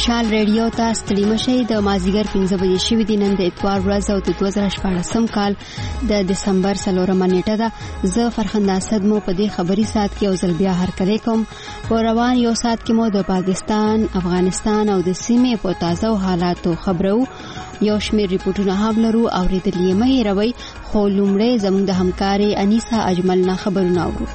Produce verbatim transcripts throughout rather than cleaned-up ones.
مشال ریډیو ته ستړي مشئ. د مازدیګر پنځه بجې شوي دي. نن د اتوار ورځ او د دوه زره شپاړسم کال د دسمبر څلورمه نیټه ده. زه فرخنده اسد مو په دې خبري ساعت کې یو ځل بیا هرکلی کوم. په روان یو ساعت کې مو د پاکستان، افغانستان او د سیمې په تازه حالاتو خبرو. یو شمېر ریپورټونه هم لرو اورېدلي یې مه هېروئ. خو لومړی زموږ د همکارې انیسا اجمل نه خبرونه اورو.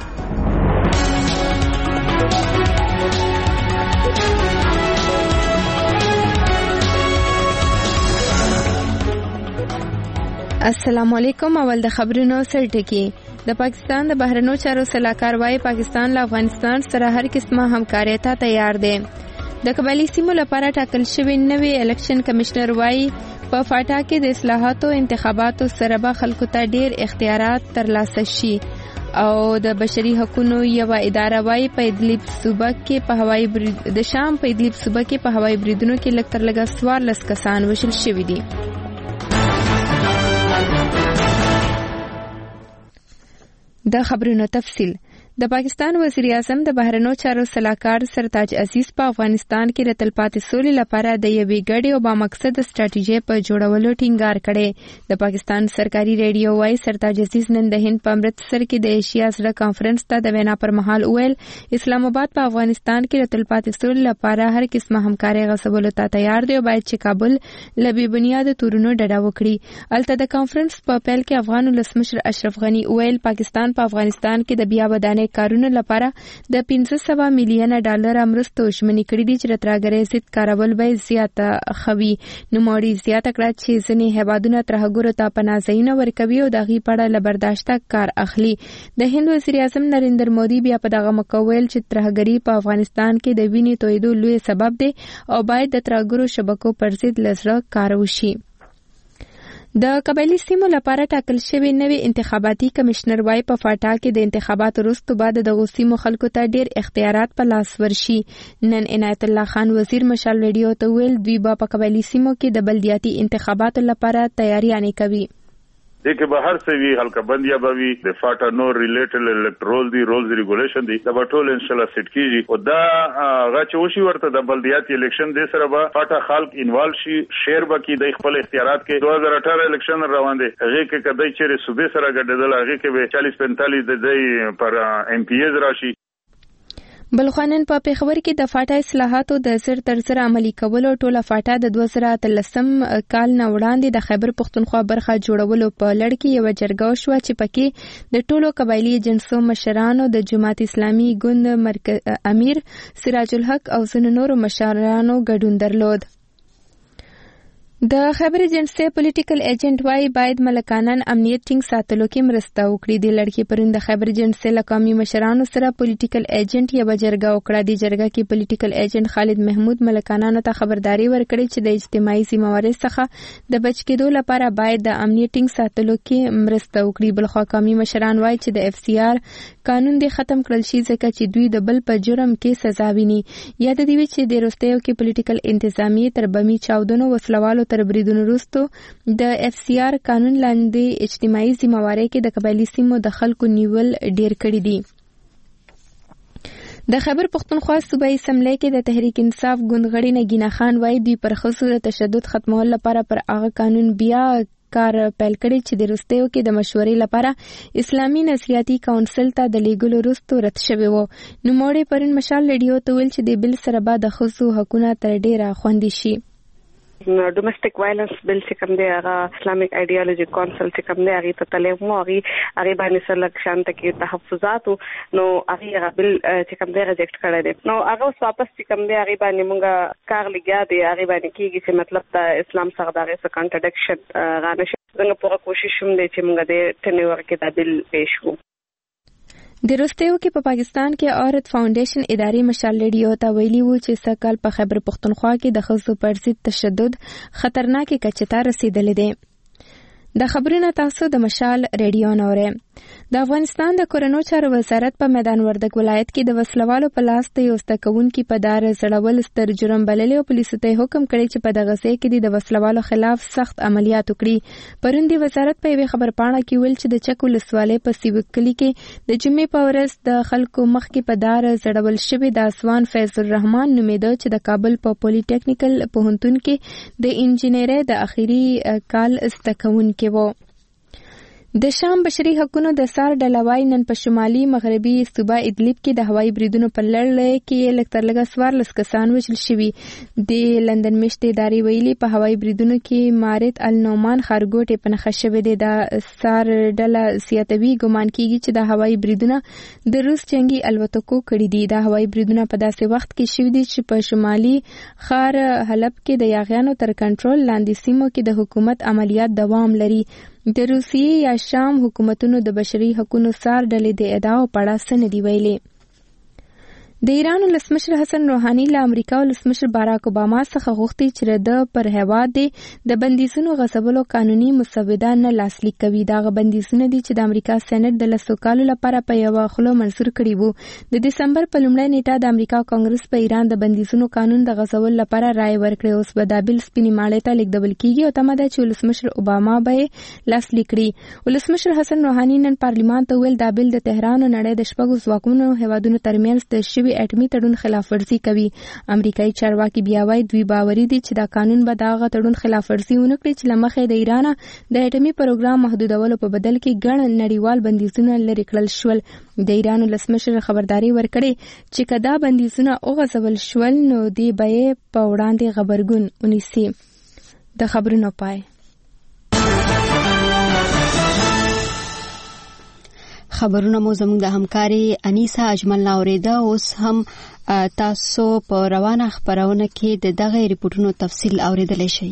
السلام علیکم. اول د خبرونو سرټکی. د پاکستان د بهرنیو چارو سلاکار وايي پاکستان له افغانستان سره هر قسمه همکاري ته تیار دی. د قبایلی سیمو لپاره ټاکل شوی نوی الیکشن کمشنر وايي په فاټا کې د اصلاحاتو انتخاباتو سره به خلکو ته ډیر اختیارات ترلاسه شي. او د بشري حقوقو یو اداره وايي په ادلب صوبه کې په هوایي برید د شام په ادلب صوبه کې په هوایي بریدونو کې لږ تر لږه څوارلس کسان وژل شوي دي. د خبرونو تفصیل. د پاکستان وزیر اعظم د بهرنیو چارو سلاکار سرتاج عزیز په افغانستان کې د تلپاتې سولې لپاره د یوې ګډې او بامقصد ستراتیژۍ په جوړولو ټینګار کړی. د پاکستان سرکاري ریډیو وايي سرتاج عزیز نن د هند په امرتسر کې د ایشیا زړه کانفرنس ته د وینا پر مهال وویل اسلام آباد په افغانستان کې د تلپاتې سولې لپاره هر قسمه همکاري غوښتلو ته تیار دی او باید چې کابل له بې بنیاده تورونو ډډه وکړي. البته د کانفرنس په پیل کې افغان ولسمشر اشرف غنی وویل پاکستان په افغانستان کې د بیا ودانۍ کارونو لپاره د پنځه سوه میلیونه ډالر مرستو ژمنې کړې دي چې د ترهګرۍ ضد کارول به زیاته خوي. نوموړي زیاته کړه چې ځینې هیوادونه ترهګرو ته پناه ځایونه ورکوي او د هغې په اړه له برداشته کار اخلي. د هند وزیر اعظم نریندر مودي بیا په دغه موقع ویل چې ترهګري په افغانستان کې د وینې تویدو لوی سبب دی او باید د ترهګرو شبکو پر ضد له زړه کار وشي. د قبایلی سیمو لپاره ټاکل شوی نوی انتخاباتي کمشنر وايي په فاټا کې د انتخاباتو وروسته بعد د غوسیمو خلکو ته ډیر اختیارات په لاس ورشي. نن عنایت الله خان وزیر مشال ریډیو ته ویل دوی به په قبایلی سیمو کې د بلدیاتي انتخاباتو لپاره تیاریانې کوي. دغه به هر څه وی هلکه بندیا به وی د فاټا نو ریلیټډ الکټرول دی رولز ریګولیشن دی دا ټول ان شاء الله سیټ کیږي او دا غاچوشي ورته د بلدیاتي الیکشن د سره به فاټا خلک انوالو شي شیر به کې د خپل اختیارات کې دوه هزار اټھارہ الیکشن روان دي هغه کې کدی چې صوبې سره ګډېدل هغه کې به چالیس پینتالیس د دې پر ایم پی ایز راشي. بلخوانن په پیښور کې د فاټا اصلاحاتو د زر تر زر عملي کولو ټوله فاټا د دوه زره اتلسم کال نه وړاندې د خیبر پښتونخوا برخه جوړولو په لړ کې یو جرګه شوه چې پکې د ټولو قبایلی جنسو مشرانو د جماعت اسلامي ګوند امیر سراج الحق او ځینو نورو مشرانو ګډون درلود. د خیبر جنسي پولیټیکل ایجنټ وايي باید ملکانن امنیت ټینګ ساتلو کې مرسته وکړي. د لړکې پرون د خیبر جنسي لقامي مشرانو سره پولیټیکل ایجنټ یو جرګه وکړه. د جرګه کې پولیټیکل ایجنټ خالد محمود ملکانانو ته خبرداري ورکړي چې د اجتماعي ذمہوارۍ څخه د بچ کېدو لپاره باید د امنیت ټینګ ساتلو کې مرسته وکړي. بلخوا قومي مشران وايي چې د اف سی آر قانون دی ختم کړل شي ځکه چې دوی د بل په جرم کې سزا ویني. یاد دی چې د روستیو کې پولیټیکل انتظامیه تر بمی چاودنو وسلوالو تر بریدونو وروسته د اف سی آر قانون لاندې اجتماعي ذمہوارۍ کې د قبایلی سیمو د خلکو نیول ډیر کړي دي. د خیبر پښتونخوا صوبایي اسمبلی کې د تحریک انصاف ګوند غړي نگینا خان وايي دوی پر ښځو د تشدد ختمولو لپاره پر هغه قانون بیا کار پیل کړي چې د روستیو کې د مشورې لپاره اسلامي نظریاتي کونسل ته د لیږلو وروسته رد شوی و. نوموړي پرون مشال ریډیو ته ویل چې د بل سره به د ښځو حقونه تر ډیره خوندي شي. ډومېسټک وایلنس بل چې کوم دی هغه اسلامیک ایډیالوژي کونسل چې کوم دی هغه ته تلې مو هغه هغه باندې سره لږ شانته کې تحفظات نو هغه بل چې کوم دی ریجکټ کړی دی نو هغه واپس چې کوم دی هغه باندې مونږه کار لګیا دی هغه باندې کېږي چې مطلب د اسلام سره دغه څه کانټرډکشن غانه شي. څنګه پوره کوشش هم دی چې مونږ د ټنیور کې د بل پېښ وو. د روستیو کې په پاکستان کې عورت فاونډیشن ادارې مشال ریډیو ته ویلي وو چې سږ کال په خیبر پښتونخوا کې د ښځو پر ضد تشدد خطرناکې کچې ته رسیدلی دی. د خبرونه تاسو د مشال ریډیو نوره. د افغانستان د کورنو چارو وزارت په میدان وردګ ولایت کې د وسلوالو په لاس د یو زده کوونکي په دار زړول ستر جرم بللی او پولیسو ته حکم کړی چې په دغه ځای کې د وسلوالو خلاف سخت عملیات وکړي. پرون د وزارت په یوې خبرپاڼه کې ویل چې د چک ولسوالۍ په سیوک کلي کې د جمعې په ورځ د خلکو مخ کې په دار زړول شوی د اسوان فیض الرحمن نومیده چې د کابل په پولی ټیکنیکل پوهنتون کې د انجینرۍ د اخیری کال زده کوونکی و. د شام بشري حقوقو د سار ډلوای نن په شمالي مغربي صوبه ادلب کې د هوایي بریدونو په لړ کې لږ تر لږه څوارلس کسان وژل شوي. د لندن میشتې ادارې ویلي په هوایي بریدونو کې مارت النومان ښارګوټی په نښه شوی دی. د سار ډله زیاتوي ګمان کیږي چې د هوایي بریدونه د روس جنگي الوتکو کړي دي. د هوایي بریدونه په داسې وخت کې شوي دي چې په شمالي ښار حلب کې د یاغیانو تر کنټرول لاندې سیمو کې د حکومت عملیات دوام لري. د روسیې یا شام حکومتونو د بشري حقوقو سار ډلې د ادعاو په اړه څه نه دي ویلي. د ایران ولسمشر حسن روحاني له امریکا ولسمشر باراک اوباما څخه غوښتي چې د پر هیواد د بندیزونو غصبولو قانوني مسوده نه لاسلیک کوي. دغه بندیزونه دي چې د امریکا سېنات د لسو کالو لپاره په یوه خوله منظور کړي وو. د دسمبر په لومړۍ نیټه د امریکا کانګرس په ایران د بندیزونو قانون د غصبولو لپاره رائے ورکړې. اوس به دا بیل سپینې ماڼۍ ته لیږدول کیږي او تمه ده چې ولسمشر اوباما به یې لاسلیک کړي. ولسمشر حسن روحاني نن پارلیمان ته ویل دا بیل د تهران او نړۍ د شپږو ځواکمنو هیوادونو ترمنځ د شوي اټومي تړون خلاف ورزي کوي. امریکایي چارواکي بیا وایي دوی باوري دي چې دا قانون به دغه تړون خلاف ورزي ونه کړي چې له مخې د ایران د اټومي پروګرام محدودولو په بدل کې ګڼ نړیوال بندیزونه لرې کړل شول. د ایران ولسمشر خبرداري ورکړې چې که دا بندیزونه وغځول شول نو دی به یې په وړاندې غبرګون ونیسي. د خبرونو پای. خبرونه مو زموږ د همکاري انیسا اجمل ناوریده. اوس هم تاسو په روانه خبرونه کې د دغه ریپورتونو تفصیل اوریدلی شئ.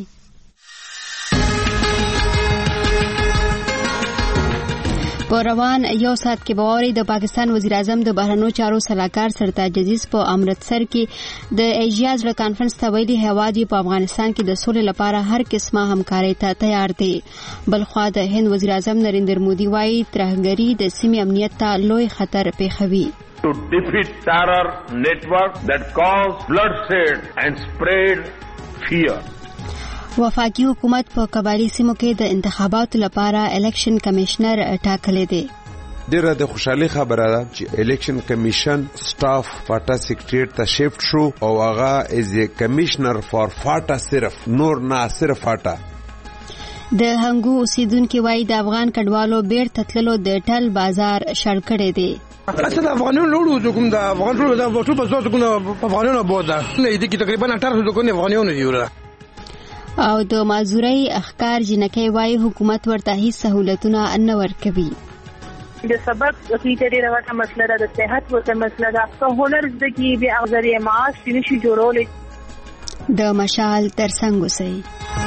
په روان یو ساعت کې باوري د پاکستان وزیر اعظم د بهرنیو چارو سلاکار سرتاج عزیز په امرتسر کې د ایشیا زړه کانفرنس ته ویلي هیواد په افغانستان کې د سولې لپاره هر قسمه همکارۍ ته تیار دی. بلخوا د هند وزیر اعظم نریندر مودي وايي ترهګري د سیمې امنیت ته لوی خطر پیښوي. To defeat terror network that cause bloodshed and spread fear. وفاقي حکومت په قبایلی سیمو کې د انتخاباتو لپاره الیکشن کمشنر ټاکلی دی. ډیره د خوشحالي خبره ده چې الیکشن کمیشن سټاف فاټا سیکریټریټ ته شیفت شو او هغه از ا کمشنر فار فاټا صرف نور نه صرف فاټا. د هنګو اوسیدونکو وایي د افغان کډوالو بیرته تللو د ټل بازار شړ کړی دی. اصل افغانانو لوړو کوم د افغان ټول د ټول په څو کوم افغانانو بوده نه دي کې تقریبا اټاره کوم افغانانو دی. او د مازوري اخکار جنکې وای حکومت ورته هیڅ سہولتونه نه ورکوي. د سبق کې ډېره وړه مسله ده، د صحت ورته مسله ده، په هنر د کې به اغذری معاش نشي جوړول. د مشال ترڅنګ وسی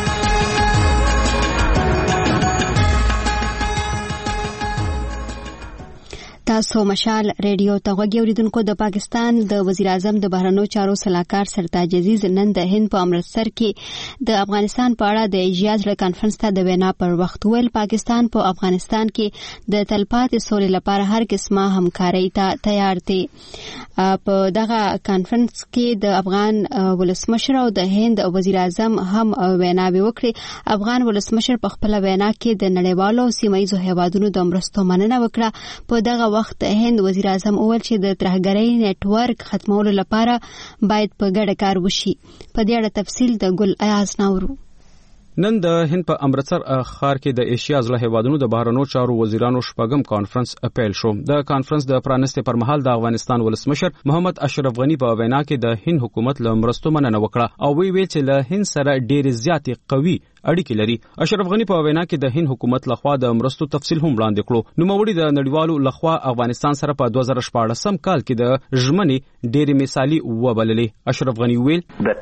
تاسو مشال ریډیو ته غوږی اوریدونکو. د پاکستان د وزیر اعظم د بهرنیو چارو سلاکار سرتاج عزیز نن د هند په امرتسر کې د افغانستان په اړه د ایشیا زړه کانفرنس ته د وینا پر وخت ویل پاکستان په افغانستان کې د تلپاتې سولې لپاره هر قسمه همکارۍ ته تیار دی. په دغه کانفرنس کې د افغان ولسمشر او د هند وزیر اعظم هم ویناوې وکړې. افغان ولسمشر په خپل وینا کې د نړیوالو سیمایي هیوادونو د مرستو مننه وکړه. په دغه وخت هند وزیر اعظم اول چې د ترهګرۍ نېټ ورک ختمولو لپاره باید په ګډه کار وشي. په دې اړه تفصیل د ګل ایاز ناورو. نن د هند په امرتسر ښار کې د ایشیا زړه هیوادونو د بهرنیو چارو وزیرانو شپږم کانفرنس پیل شو. د کانفرنس د پرانستې پر مهال د افغانستان ولسمشر محمد اشرف غنی په وینا کې د هند حکومت له مرستو مننه وکړه او وی ویل چې له هند سره ډېر زیاتې قوي اړیکې لري. اشرف غنی په وینا کې د هند حکومت لخوا د مرستو تفصیل هم وړاندې کړو. نوموړي د نړیوالو لخوا افغانستان سره په دوه زره شپاړسم کال کې د ژمنې ډېرې مثالي وبللې. اشرف غنی ویل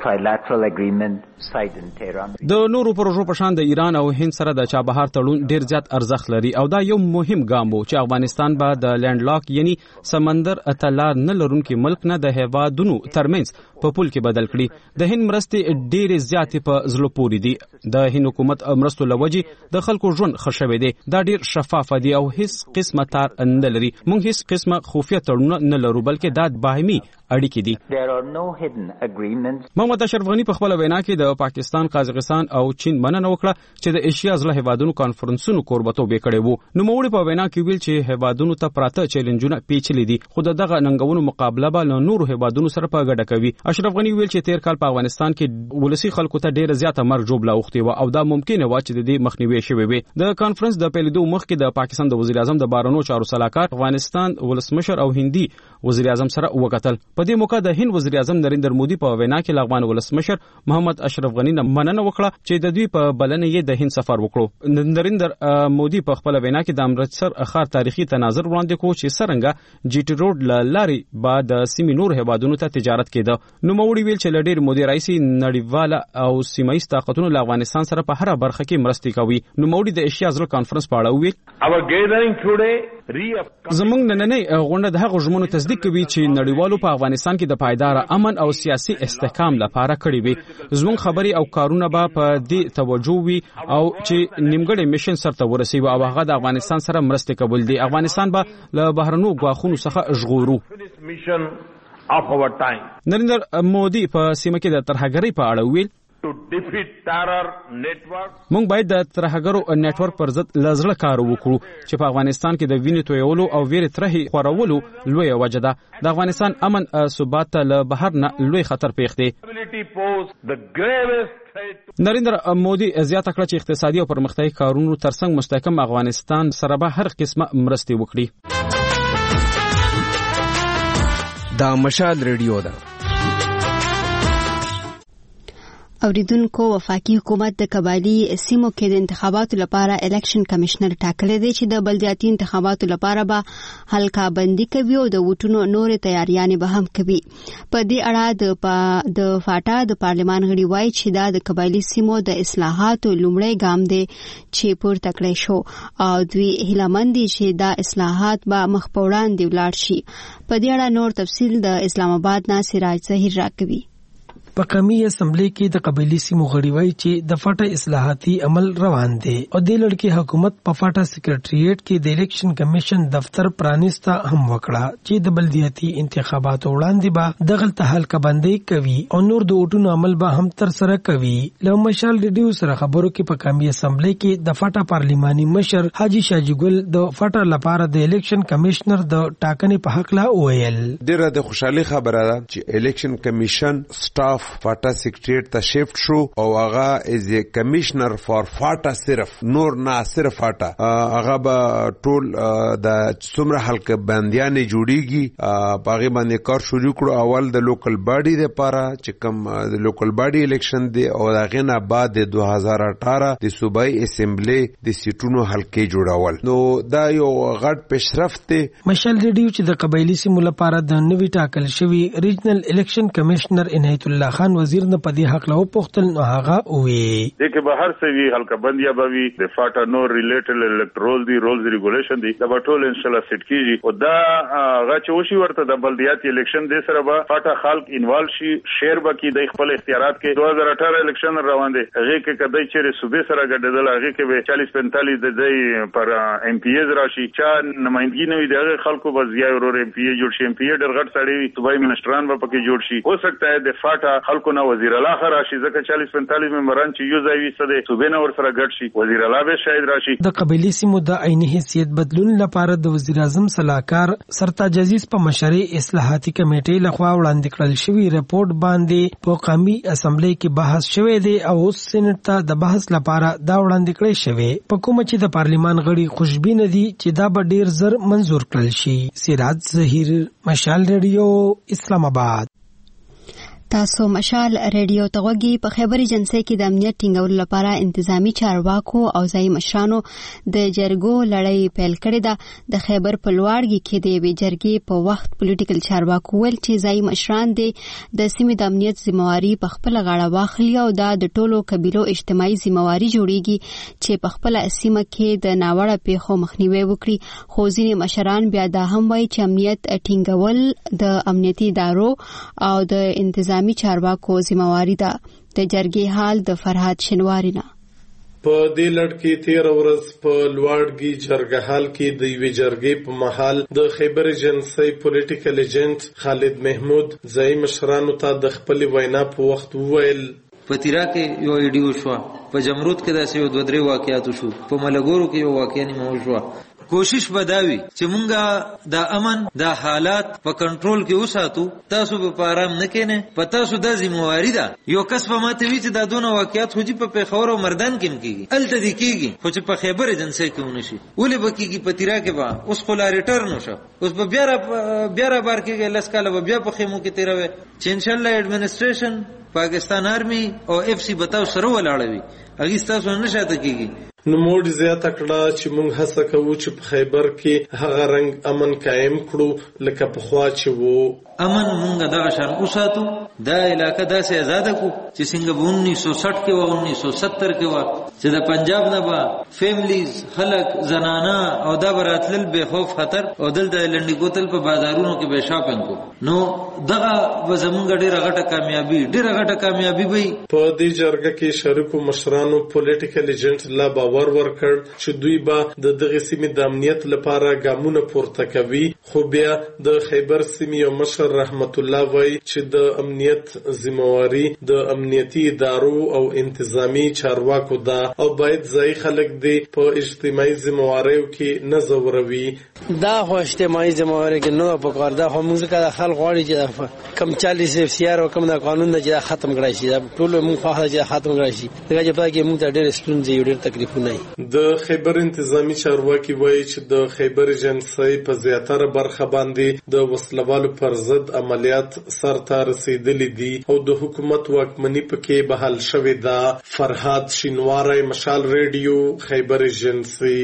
د نورو پروژو په شان د ایران او هند سره د چابهار تړون ډېر زیات ارزښت لري او دا یو مهم ګام و چې افغانستان به د لینډ لاک یعنی سمندر اتلار نه لرونکي ملک نه د هیوادونو ترمنځ په پول کې بدل کړي. د هند مرستې ډېرې زیاتې په زړه پورې دي. د هند حکومت مرستو لوجې د خلکو ژوند ښه شوی دی. دا ډیر شفاف دی او هیڅ قسمه تار نه لري. موږ هیڅ قسمه خفیه تړون نه لرو بلکې دا باهمي اړیکې دي. محمد اشرف غنی په خپل وینا کې د پاکستان، قازقستان او چین مننه وکړه چې د ایشیا ځله هیوادونو کانفرنسونو کوربتوب کړي وو. نو موړي په وینا کې ویل چې هیوادونو ته پراته چیلنجونه پیچلي دي، خو دغه ننګونو مقابله به له نورو هیوادونو سره په ګډه کوي. اشرف غنی ویل چې تیر کال په افغانستان کې ولسی خلکو ته ډیره زیاته مرګ جوړه اوختي و او دا ممکنه و چې د دې مخنیوي شوی وي. د کانفرنس د پیلېدو مخکې د پاکستان د وزیر اعظم د بهرنیو چارو سلاکار افغانستان ولسمشر او هندي وزیر اعظم سره وکتل. په دې موقع د هند وزیر اعظم نریندر مودي په وینا کې افغان ولسمشر محمد اشرف غنی نه مننه وکړه چې د دوی په بلنه یې د هند سفر وکړو. نریندر مودي په خپل وینا کې د امرتسر ښار تاریخي تناظر وړاندې کوي چې څنګه جی ټي روډ لارې بعد د سیمې نور هیوادونو ته تجارت کېده. نو موړي ویل چې لډیر مودي رئیسي نړیواله او سیمایي طاقتونو له افغانستان سره په هر برخه کې مرستې کوي. نو موړي د ایشیا ځل کانفرنس په اړه ویل زمونږ نننۍ غونډه د هغو ژمنو تصدیق کوي چې نړیوالو په افغانستان کې د پایدار امن او سیاسي استحکام لپاره کړي وي. زمونږ خبري او کارونه به په دې توجه وي او چې نیمګړی میشن سره ورسیږي او هغه د افغانستان سره مرسته کول دي. افغانستان به له بهرنو غواخونو څخه ژغورو. نریندر مودي په سیمه کې د ترهګرۍ په اړه ویل مونږ باید د ترهګرو نېټورک پر ضد لزړه کار وکړو چې په افغانستان کې د وینې تویولو او ویرې ترهې خورولو لوی وجه ده. د افغانستان امن ثبات ته له بهر نه لوی خطر پیښ دی. نریندر مودي زیاته کړه چې اقتصادي او پرمختیایي کارونو ترڅنګ مستحکم افغانستان سره به هر قسمه مرستې وکړي. دا مشال ریډیو ده. اوریدونکو وفاقي حکومت د قبایلی سیمو کې د انتخاباتو لپاره الیکشن کمشنر ټاکلی دی چې د بلدیاتي انتخاباتو لپاره به حلقه بندي کوي او د ووټونو نورې تیاریانې به هم کوي. په دې اړه د د فاټا د پارلمان غړي وایي چې دا د قبایلی سیمو د اصلاحاتو لومړی ګام دی چې پورته کړی شو او دوی هیلهمند دي چې دا اصلاحات به مخ په وړاندې ولاړ شي. په دې اړه نور تفصیل د اسلام آباد نه سراج ظهیر راکوي. په قومي اسمبلی کې د قبایلی سیمو غړي وایي چې د فاټا اصلاحاتي عمل روان دي او د لړکی حکومت په فاټا سیکریټریټ کې د الیکشن کمیشن دفتر پرانیسته هم وکړه چې د بلدیاتي انتخاباتو وړاندې به دغلته حلقه بندي کوي او نور د ووټونو عمل به هم تر سره کوي. له مشال ریډیو سره خبرو کې په قومي اسمبلی کې د فاټا پارلیماني مشر حاجی شاجی ګل د فاټا لپاره د الیکشن کمیشنر د ټاکنې په حق لا ویل. ډیره د خوشحالي خبره ده چې الیکشن کمیشن سټاف فاټا سیکریټریټ ته شیفت شو او هغه از کمشنر فار فاټا صرف نور نه صرف فاټا هغه به ټول د څومره حلقه بندیانې جوړیږي په هغه باندې کار شروع کړو. اول د لوکل باډي لپاره چې کوم د لوکل باډي الیکشن دی او هغه نه بعد د دوه هزار اټھارہ د صوبایي اسمبلی د سیټونو حلقې جوړول. نو دا یو غټ پیشرفت دی. مشال ریډیو چې د قبایلی سیمو لپاره د نوې ټاکل شوی ریجنل الیکشن کمشنر عنایت الله خان وزیر نه پدې حق له پختل نو هغه وی دغه بهر سوي حلقه بندیا بوي د فاټا نو ریلیټډ الکټرول دی رولز ریګولیشن دی دا ټول ان شاء الله سیټ کیږي او دا هغه چې وشي ورته د بلدیاتي الیکشن د سره به فاټا خلک انوالو شي شیر بکی د خپل اختیارات کې دوه هزار اټھارہ الیکشن روان دي. هغه کې کدی چې صوبې سره ګډېدل هغه کې به چالیس پینتالیس د دې پر ایم پی ایز راشي چې نمائندګي نه وي دغه خلکو به ضیاء ورور ایم پی ای جوړ شي. ایم پی ای ډېر غټ سړی وي صوبایي منسټران به پکې جوړ شي. هو سکتا ہے د فاټا خلکو نه وزیر الله راشي ځکه چالیس پینتالیس ممبران چې یو ځای وي سده صوبې نه ور سره ګډ شي وزیر الله به شاید راشي. د قبایلی سیمو د عیني حیثیت بدلون لپاره د وزیر اعظم سلاکار سرتاج عزیز په مشرۍ اصلاحاتي کمیټې لخوا وړاندې کړل شوی رپورت باندې په قومي اسمبلی کې بحث شوی دی او سېنات ته د بحث لپاره دا وړاندې کړی شوی. په کومه چې د پارلیمان غړي خوشبین دي چې دا به ډیر زر منزور کړل شي. سراج ظهیر مشال ریډیو اسلام آباد. تاسو مشال ریډیو ته غوږی. په خیبر ایجنسی کې د امنیت ټینګولو لپاره انتظامی چارواکو او ځایي مشرانو د جرګو لړۍ پیل کړې ده. د خیبر په لوړګي کې د یوې جرګې په وخت پولیټیکل چارواکو ویل چې ځایي مشران د د سیمې د امنیت ذمہواري په خپل غاړه واخلي او دا د ټولو قبیلو اجتماعي ذمہواري جوړیږي چې په خپل سیمه کې د ناوړه پیښو مخنیوي وکړي. خو ځینې مشران بیا دا هم وایي چې امنیت ټینګول د امنیتي ادارو او د انتظامی چارواکو ذمہواری ده. د جرګې حال د فرهاد شنواری نه. په دې لړ کې تیر ورځ په لوړګي جرګهال کې د یوې جرګې په محل د خیبر ایجنسی پولیټیکل ایجنټ خالد محمود ځای مشرانو ته د خپل وینا په وخت وویل په تیرا کې یو ایډیو شو، په جمرود کې داسې یو دوه درې واقعیات شو، په ملګرو کې یو واقعیا نیمه شو. کوشش بداوی چې مونږه د امن د حالات په کنټرول کې وساتو. تاسو به پارام نه کینې، په تاسو د ذمہواری ده. یو کس په ماته وی چې دا دونه واقعیات هوجي په پیښور او مردان کې کېږي، الته دي کېږي، خو چې په خیبر ایجنسی کې ونشي ولې به کېږي. په تیرا کې به اوس خو لا ریټرن وشو، اوس به بیا را بیا را بار کېږي، لس کاله به بیا په خیمو کې تیروي چې ان شاء الله ایڈمنسټریشن پاکستان آرمی او اف سی بتاو سره ولاړوي، هغه تاسو نه شاته کېږي. نو موږ زیاته کړه چې موږ هڅه کوو چې په خیبر کې هغه رنګ امن قائم کړو لکه پخوا چې وو. امن مونږ دغه شان وساتو، دا علاقه داسې آزاد کو چې څنګه په انیس سو ساٹھ کې و انیس سو ستر کې و چې د پنجاب نه به فیملیز خلک زنانه او دا براتل به خوف خطر او دلته لنډي ګوتل په بازارونو کې به شاپینګ کو. نو دغه وزمونږ ډیره غټه کامیابی ډیره غټه کامیابی وي. په دې جرګه کې شریکو مشرانو پولیټیکل ایجنټ لا باور ورکړ چې دوی به د دغه سیمې د امنیت لپاره ګامونه پورته کوي. خو بیا د خیبر سیمې یو مشر رحمت الله وای چې د امنیت ذمہواری د امنیتي ادارو او انتظامی چارواکو ده او باید ځای خلک دی په اجتماعي ذمہواریو کې نه زوروي. دا خو اجتماعي ذمہواری کې نه په کار ده، خو موږ کله خلک غواړي چې کم چالیس اف سی آر او کم د قانون نه چې ختم کړای شي، ټول موږ خو هغه چې ختم کړای شي. دغه چې پکې موږ ته ډېر ستونزې ډېر تکلیفونه دي. د خیبر انتظامی چارواکي وایي چې د خیبر ایجنسی په زیاتره برخه باندې د وسلوالو پر ضد عملیات سرته رسیدلي دي او د حکومت واکمني پکې بحال شوې ده. فرهاد شینواری، مشال ریډیو، خیبر ایجنسی.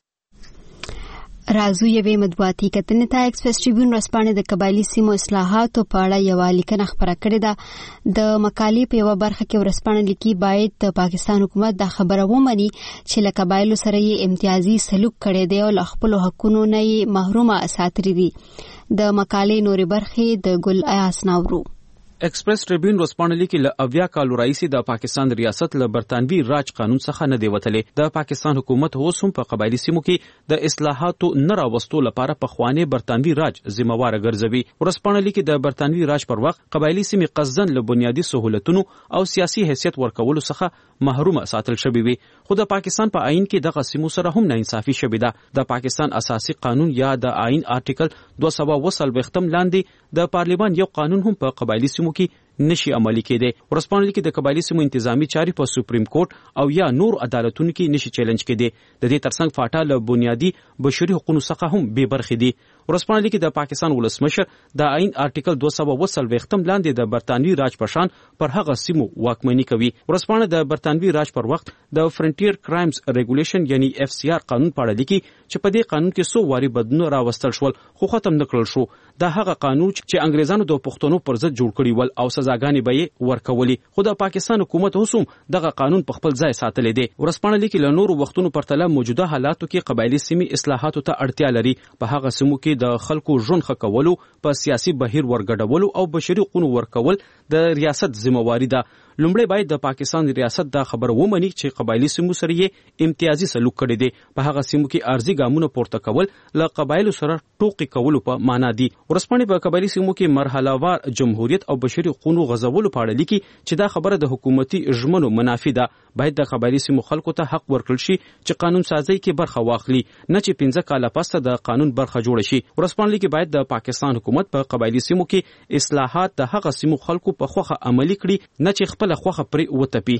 رازو یوې مطبوعاتي کتنې ته ایکسپریس ټریبیون ورځپاڼې د قبایلي سیمو اصلاحاتو په اړه یوه لیکنه خپره کړې ده. د مقالې په یوه برخه کې ورځپاڼه لیکي باید د پاکستان حکومت دا خبره ومني چې له قبایلو سره یې امتیازي سلوک کړی دی او له خپلو حقونو نه یې محرومه ساتلي دي. د مقالې نورې برخې د ګل ایاس ناورو. ایکسپریس ټریبیون ورځپاڼه لیکي له اویا کالو راهیسې د پاکستان ریاست له برطانوي راج قانون څخه نه دی وتلی. د پاکستان حکومت اوس هم په قبایلي سیمو کې د اصلاحاتو نه راوستو لپاره پخوانی برطانوي راج ذمہواره ګرځوي. ورځپاڼه لیکي د برطانوي راج پر وخت قبایلي سیمې قصدن له بنیادي سہولتونو او سیاسي حیثیت ورکولو څخه محرومه ساتل شوې وي. خو د پاکستان په آئین کې دغه سیمو سره هم ناانصافي شوې ده. د پاکستان اساسي قانون یا د آئین آرټیکل دوه سوه اووه څلوېښتم لاندې د پارلیمان یو قانون هم په قبایلي سیمو کې نشي عملي کېدی. ورځپاڼه کې د قبایلي سیمو انتظامی چارې په سپریم کورټ او یا نور عدالتونو کې نشي چیلنج کېدی. د دې ترڅنګ فاټا له بنیادي بشري حقوقو څخه هم بې برخې دي. ورځپاڼه کې د پاکستان ولسمشر د آئین آرټیکل دوه سوه اووه څلوېښتم لاندې د برطانوي راج په شان پر هغه سیمو واکمني کوي. ورځپاڼه د برطانوي راج پر وخت د فرنټیر کرایمز ریګولیشن یعنی اف سی آر قانون په اړه لیکي چې په دې قانون کې څو واري بدلونونه راوستل شول خو ختم نه کړل شو. دا هغه قانون چې انګریزانو د پښتنو پر ضد جوړ کړی ول او سزاګانې به یې ورکولي. خو د پاکستان حکومت اوس هم دغه قانون په خپل ځای ساتلی دی. ورځپاڼه لیکي له نورو وختونو پرتله موجوده حالاتو کې قبایلي سیمې اصلاحاتو ته اړتیا لري. په هغه سیمو کې د خلکو ژوند ښه کولو، په سیاسي بهیر ورګډولو او بشري حقوقو ورکول د ریاست ذمہواری ده. لومړی باید د پاکستان ریاست دا خبر ومني چې قبایلي سیمو سره یې امتیازي سلوک کړی دی. په هغه سیمو کې ارزي ګامونه پورته کول له قبایلو سره ټوقې کولو په معنا دي. ورځپاڼې په قبایلي سیمو کې مرحله وار جمهوریت او بشري حقوقو غځولو په اړه لیکي چې دا خبره د حکومتي ژمنو منافي ده. باید د قبایلي سیمو خلکو ته حق ورکړل شي چې قانون سازي کې برخه واخلي، نه چې پنځه کاله پسته د قانون برخه جوړ شي. ورځپاڼې کې باید د پاکستان حکومت په قبایلي سیمو کې اصلاحات د هغه سیمو خلکو په خوخه عملي کړي، نه چې خپل خوخه پرې وتپي.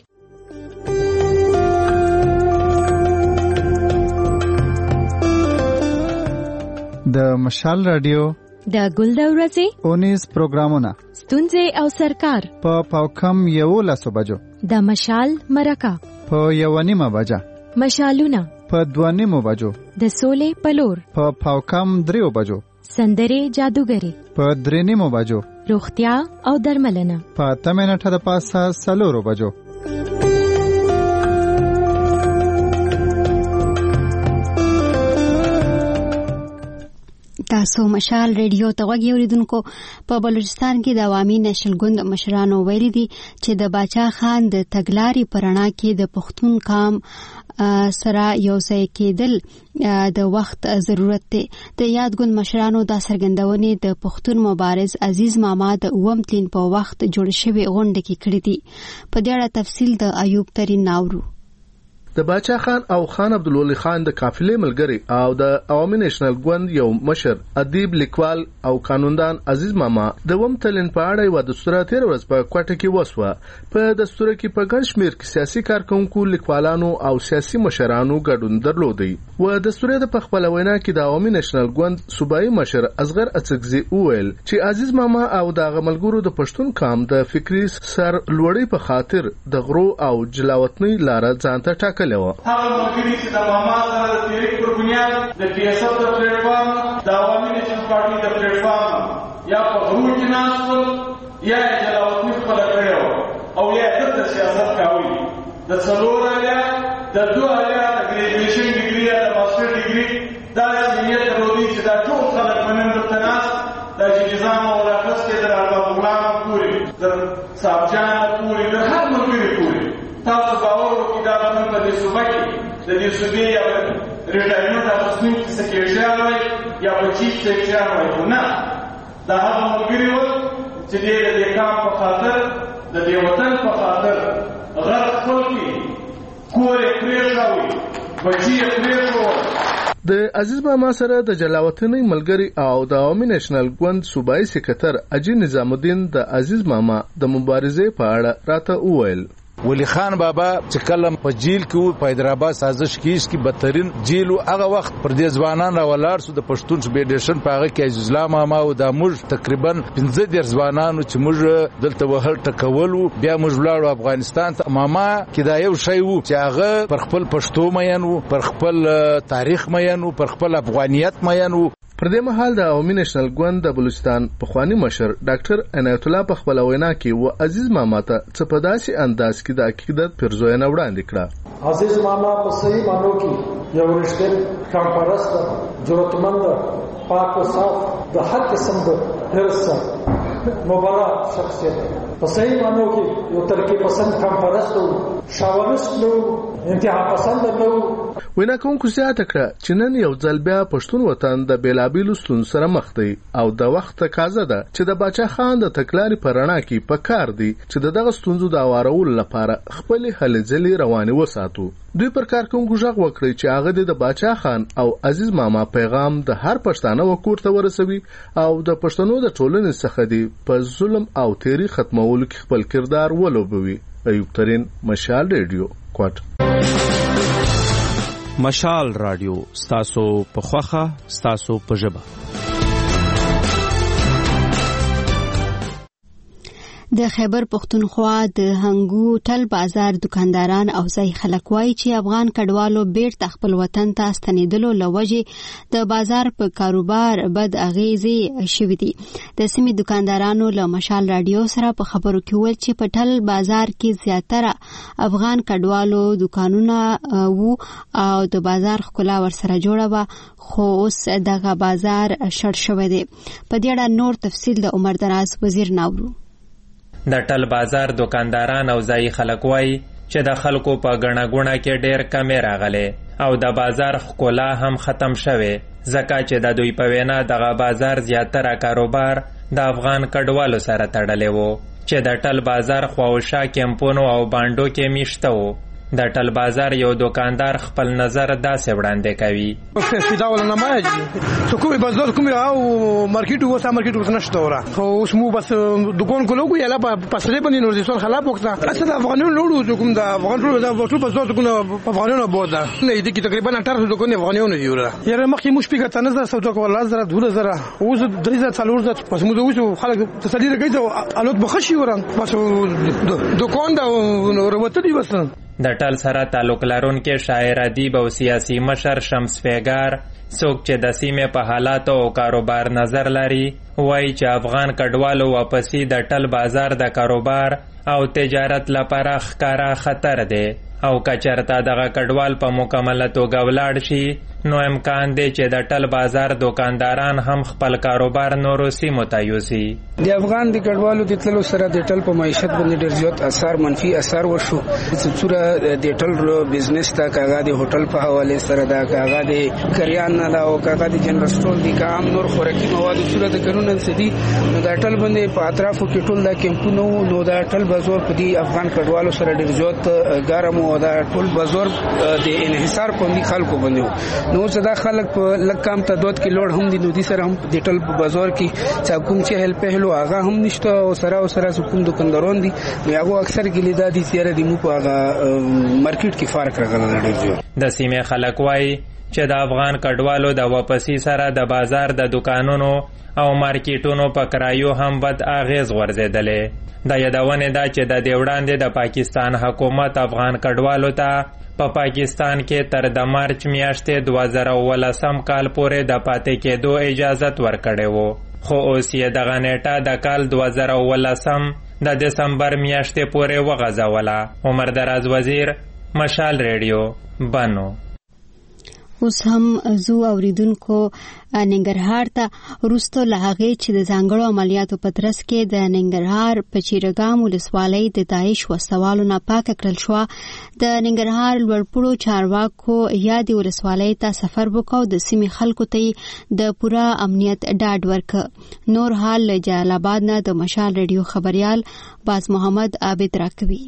د مشال رادیو د ګل د ورځې اونیز پروګرامونه ستونزې او سرکار په پاوکم یو لسو بجو د مشال مرکه په یو نیمه بجه مشالونه په دوه نیمو بجو د سولې پلور په پاوکم دریو بجو سندرې جادوګری په درې نیمو بجو روغتیا او درملنه په اته منټه د پاسه څلورو بجو. تاسو مشال ریډیو ته غوږ اوریدونکو. په بلوچستان کې د عوامي نېشنل ګوند مشرانو ویلي دي چې د باچا خان د تګلارې په رڼا کې د پښتون قام سره یو ځای کېدل د وخت ضرورت دی. د یاد ګوند مشرانو دا څرګندونې د پښتون مبارز عزیز ماما د اووم تلین په وخت جوړ شوی غونډه کې کړې دي. په دې اړه تفصیل د ایوب ترین ناورو. د باچا خان او خان عبدالولي خان د قافلې ملګری او د عوامي نېشنل ګوند یو مشر ادیب لیکوال او قانوندان عزیز ماما د اووم تلین په اړه یو دستور تیر ورځ په کوټه کې وسوه. په دستور کې په ګڼ شمېر کې سیاسي کارکونکو، لیکوالانو او سیاسي مشرانو ګډون درلودی. و دستور د خپل وینا کې د عوامي نېشنل ګوند صوبایي مشر اصغر اڅکزي وویل چې عزیز ماما او د غملګرو د پښتون قام د فکری سر لوړی په خاطر د غرو او جلاوطنۍ لار ځانته ټاکل. هغه ملګري چې د ماما سره د تحریک پر بنیاد د پی ایس ایف د پلیټفارم، د عوامي نېشنل پارټي د پلیټفارم یا په غرو کې ناست یا جلاوطنۍ خپله کړې او یا دلته سیاست کاوه. د څلور آیا د دوه آیا د ګریجویشن ډیګري یا د ماسټر ډیګري دا سیمیت درلودي چې دا ټول خلک په نن دلته ناست د نظام او راخستې د الله پورې د صاحبجان پورې د هر ملګري پورې تاسو باور وکړئ دا په دې صوبه کې د دې صوبې یا ریټایرمنټ اخیستونکي سکرټریان وایي یا په چیف سکرټریان وایي. نه، دا هغه ملګري وو چې دې د دې کام په خاطر د دې وطن په خاطر غر خپل کړي، کور یې پرېښاوی، بچي یې پرېښول. د عزیز ماما سره د جلاوطنۍ ملګری او د عوامي نېشنل ګوند صوبایي سکرټر اجي نظام الدین د عزیز ماما د مبارزې په اړه راته وویل. ولی خان بابا چې کله په جیل کې په حیدرآباد سازش کیس کې بدترین جیل هغه وخت پر دې ځوانان راولار سو د پښتون فدریشن په هغه کې عزیز الله ماما او د موږ تقریبا پنځه ډیر ځوانانو چې موږ دلته وهل ټکول بیا موږ ولاړو افغانستان ته. ماما کې دا یو شی وو چې هغه پر خپل پښتو مین وو، پر خپل تاریخ مین وو، پر خپل افغانیت مین وو. پر دې مهال د عوامي نېشنل ګوند د بلوچستان پخوانی مشر ډاکټر عنایت الله په خپل وینا کې و عزیز ماما ته څه په داسې انداز کې د عقیدت پرزوینه وړاندې کړه. عزیز ماما په صحیح معنو کې یو رښتینی قوم پرست، ضرورتمند، پاک او صاف د هر قسم د حرص مبارک شخصیت په صحیح معنو کې یو ترقی پسند قوم پرست او شاورست نو انتها پسند نو. وینا کوونکو زیاته کړه چې نن یو ځل بیا پښتون وطن د بیلابیلو ستونزو سره مخ دی او د وخت تقاضا ده چې د باچا خان د تګلارې په رڼا کې پکار دی چې د دغه ستونزو د هوارولو لپاره خپلې هلې ځلې روانې وساتو. دوی پر کارکونکو غږ وکړي چې هغه د باچا خان او عزیز ماما پیغام د هر پښتانه وکور ته ورسوي او د پښتنو د ټولنې څخه دی په ظلم او تیری ختمولو کې خپل کردار ولوبوي. ایوب ترین، مشال ریډیو، کوټ. مشال رادیو ستاسو په خوخه ستاسو په ژبه. د خیبر پښتونخوا د هنګو ټل بازار دکانداران او ځای خلک وایي چې افغان کډوالو بیرته خپل وطن ته ستنېدلو له وجې د بازار په کاروبار بد اغیزې شوي دي. د سیمې دکاندارانو له مشال رادیو سره په خبرو کې وویل چې په ټل بازار کې زیاتره افغان کډوالو دکانونه وو او د بازار ښکلا ورسره جوړه وه، خو اوس دغه بازار شړ شوی دی. په دې اړه نور تفصیل د عمر دراز وزیر ناورو. د ټل بازار دکانداران او ځای خلک وایي چې د خلکو په ګڼه ګوڼه کې ډېر کمې راغلې او د بازار ښکلا هم ختم شوې، ځکه چې د دوی په وینا دغه بازار زیاتره کاروبار د افغان کډوالو سره تړلی و چې د ټل بازار خواوشا کیمپونو او بانډو کې میشته و. د ټل بازار یو دکاندار خپل نظر داسې وړاندې کوي. فیدا ولا نه ماجي تو کومي بازار کومي او مارکیټ وسه مارکیټ وسه نشته ورا خو اوس مو بس دکان کولو یلا پسلې باندې نور ځل خلا بوکتا اصل افغانانو لورو کوم دا افغانانو دا ټول بازار کوم افغانانو بودا نه دي کې تقریبا اټاره دکان افغانانو دی ورا یره مخکې مش پیګه تنه زره سودا کول لازره دوله زره اوس درې زره څلور زره پس مو دوی خلک تسلی راګي الوت بخشي ورا بس دکان دا وروته دی بس. د ټل سره تعلق لرونکي شاعر ادیب او سیاسي مشر شمس فیګار څوک چې د سیمې په حالاتو او کاروبار نظر لري وایي چې افغان کډوالو واپسی د ټل بازار د کاروبار او تجارت لپاره ښکاره خطر دی او که چېرته دغه کډوال په مکمله توګه ولاړ شي نو امکان دی چې د ټل بازار دکانداران هم خپل کاروبار نورو سیمو ته یوسي. د افغان د کډوالو د تللو سره د ټل په معیشت باندې ډېر زیات اثر منفي اثر وشو. څوره د ټل بزنس ته کاغه د هوټل په حواله سره دا کاغه د کریان نه او کاغه د جنرال سٹور د کام نور خوراکي مواد سره د قانون سدي نو د ټل باندې په اطرافو کې ټول د کمپونو نو د ټل بازار په دې افغان کډوالو سره ډېر زیات ګرم او د ټول بازار د انحصار کوي خلکو باندې. نو صدا خلک په لکام ته دوت کې لوړ هم دي نو دي سره هم د ټل بازار کې چې کوم چې هل په هلو هغه هم نشته او سره او سره کوم دکانداران دي نو هغه اکثر کې لیدا دي چې د مو په هغه مارکیټ کې فرق راغلی دی. د سیمې خلک وایي چې د افغان کډوالو د واپسی سره د بازار د دکانونو او مارکیټونو په کرایو هم بد اغیز غورځېدلې. د یادونه ده چې د دې وړاندې د پاکستان حکومت افغان کډوالو ته په پا پاکستان کې تر د مارچ میاشتې دوه زره اوولسم کال پورې د پاتې کېدو اجازت ورکړی وو، خو اوس یې دغه نیټه د کال دوه زره اوولسم د دسمبر میاشتې پورې وغځوله. عمر دراز وزیر، مشال ریډیو، بنو. اوس هم زو اوریدونکو ننګرهار ته وروسته له هغې چې د ځانګړو عملیاتو په ترڅ کې د ننګرهار په چیرګام ولسوالۍ د داعش وسوالو نه پاکه کړل شوه، د ننګرهار لوړپوړو چارواکو یادې ولسوالۍ ته سفر وکړ او د سیمې خلکو ته د پوره امنیت ډاډ ورکړ. نور حال له جلال آباد نه د مشال ریډیو خبریال باز محمد عابد راکوي.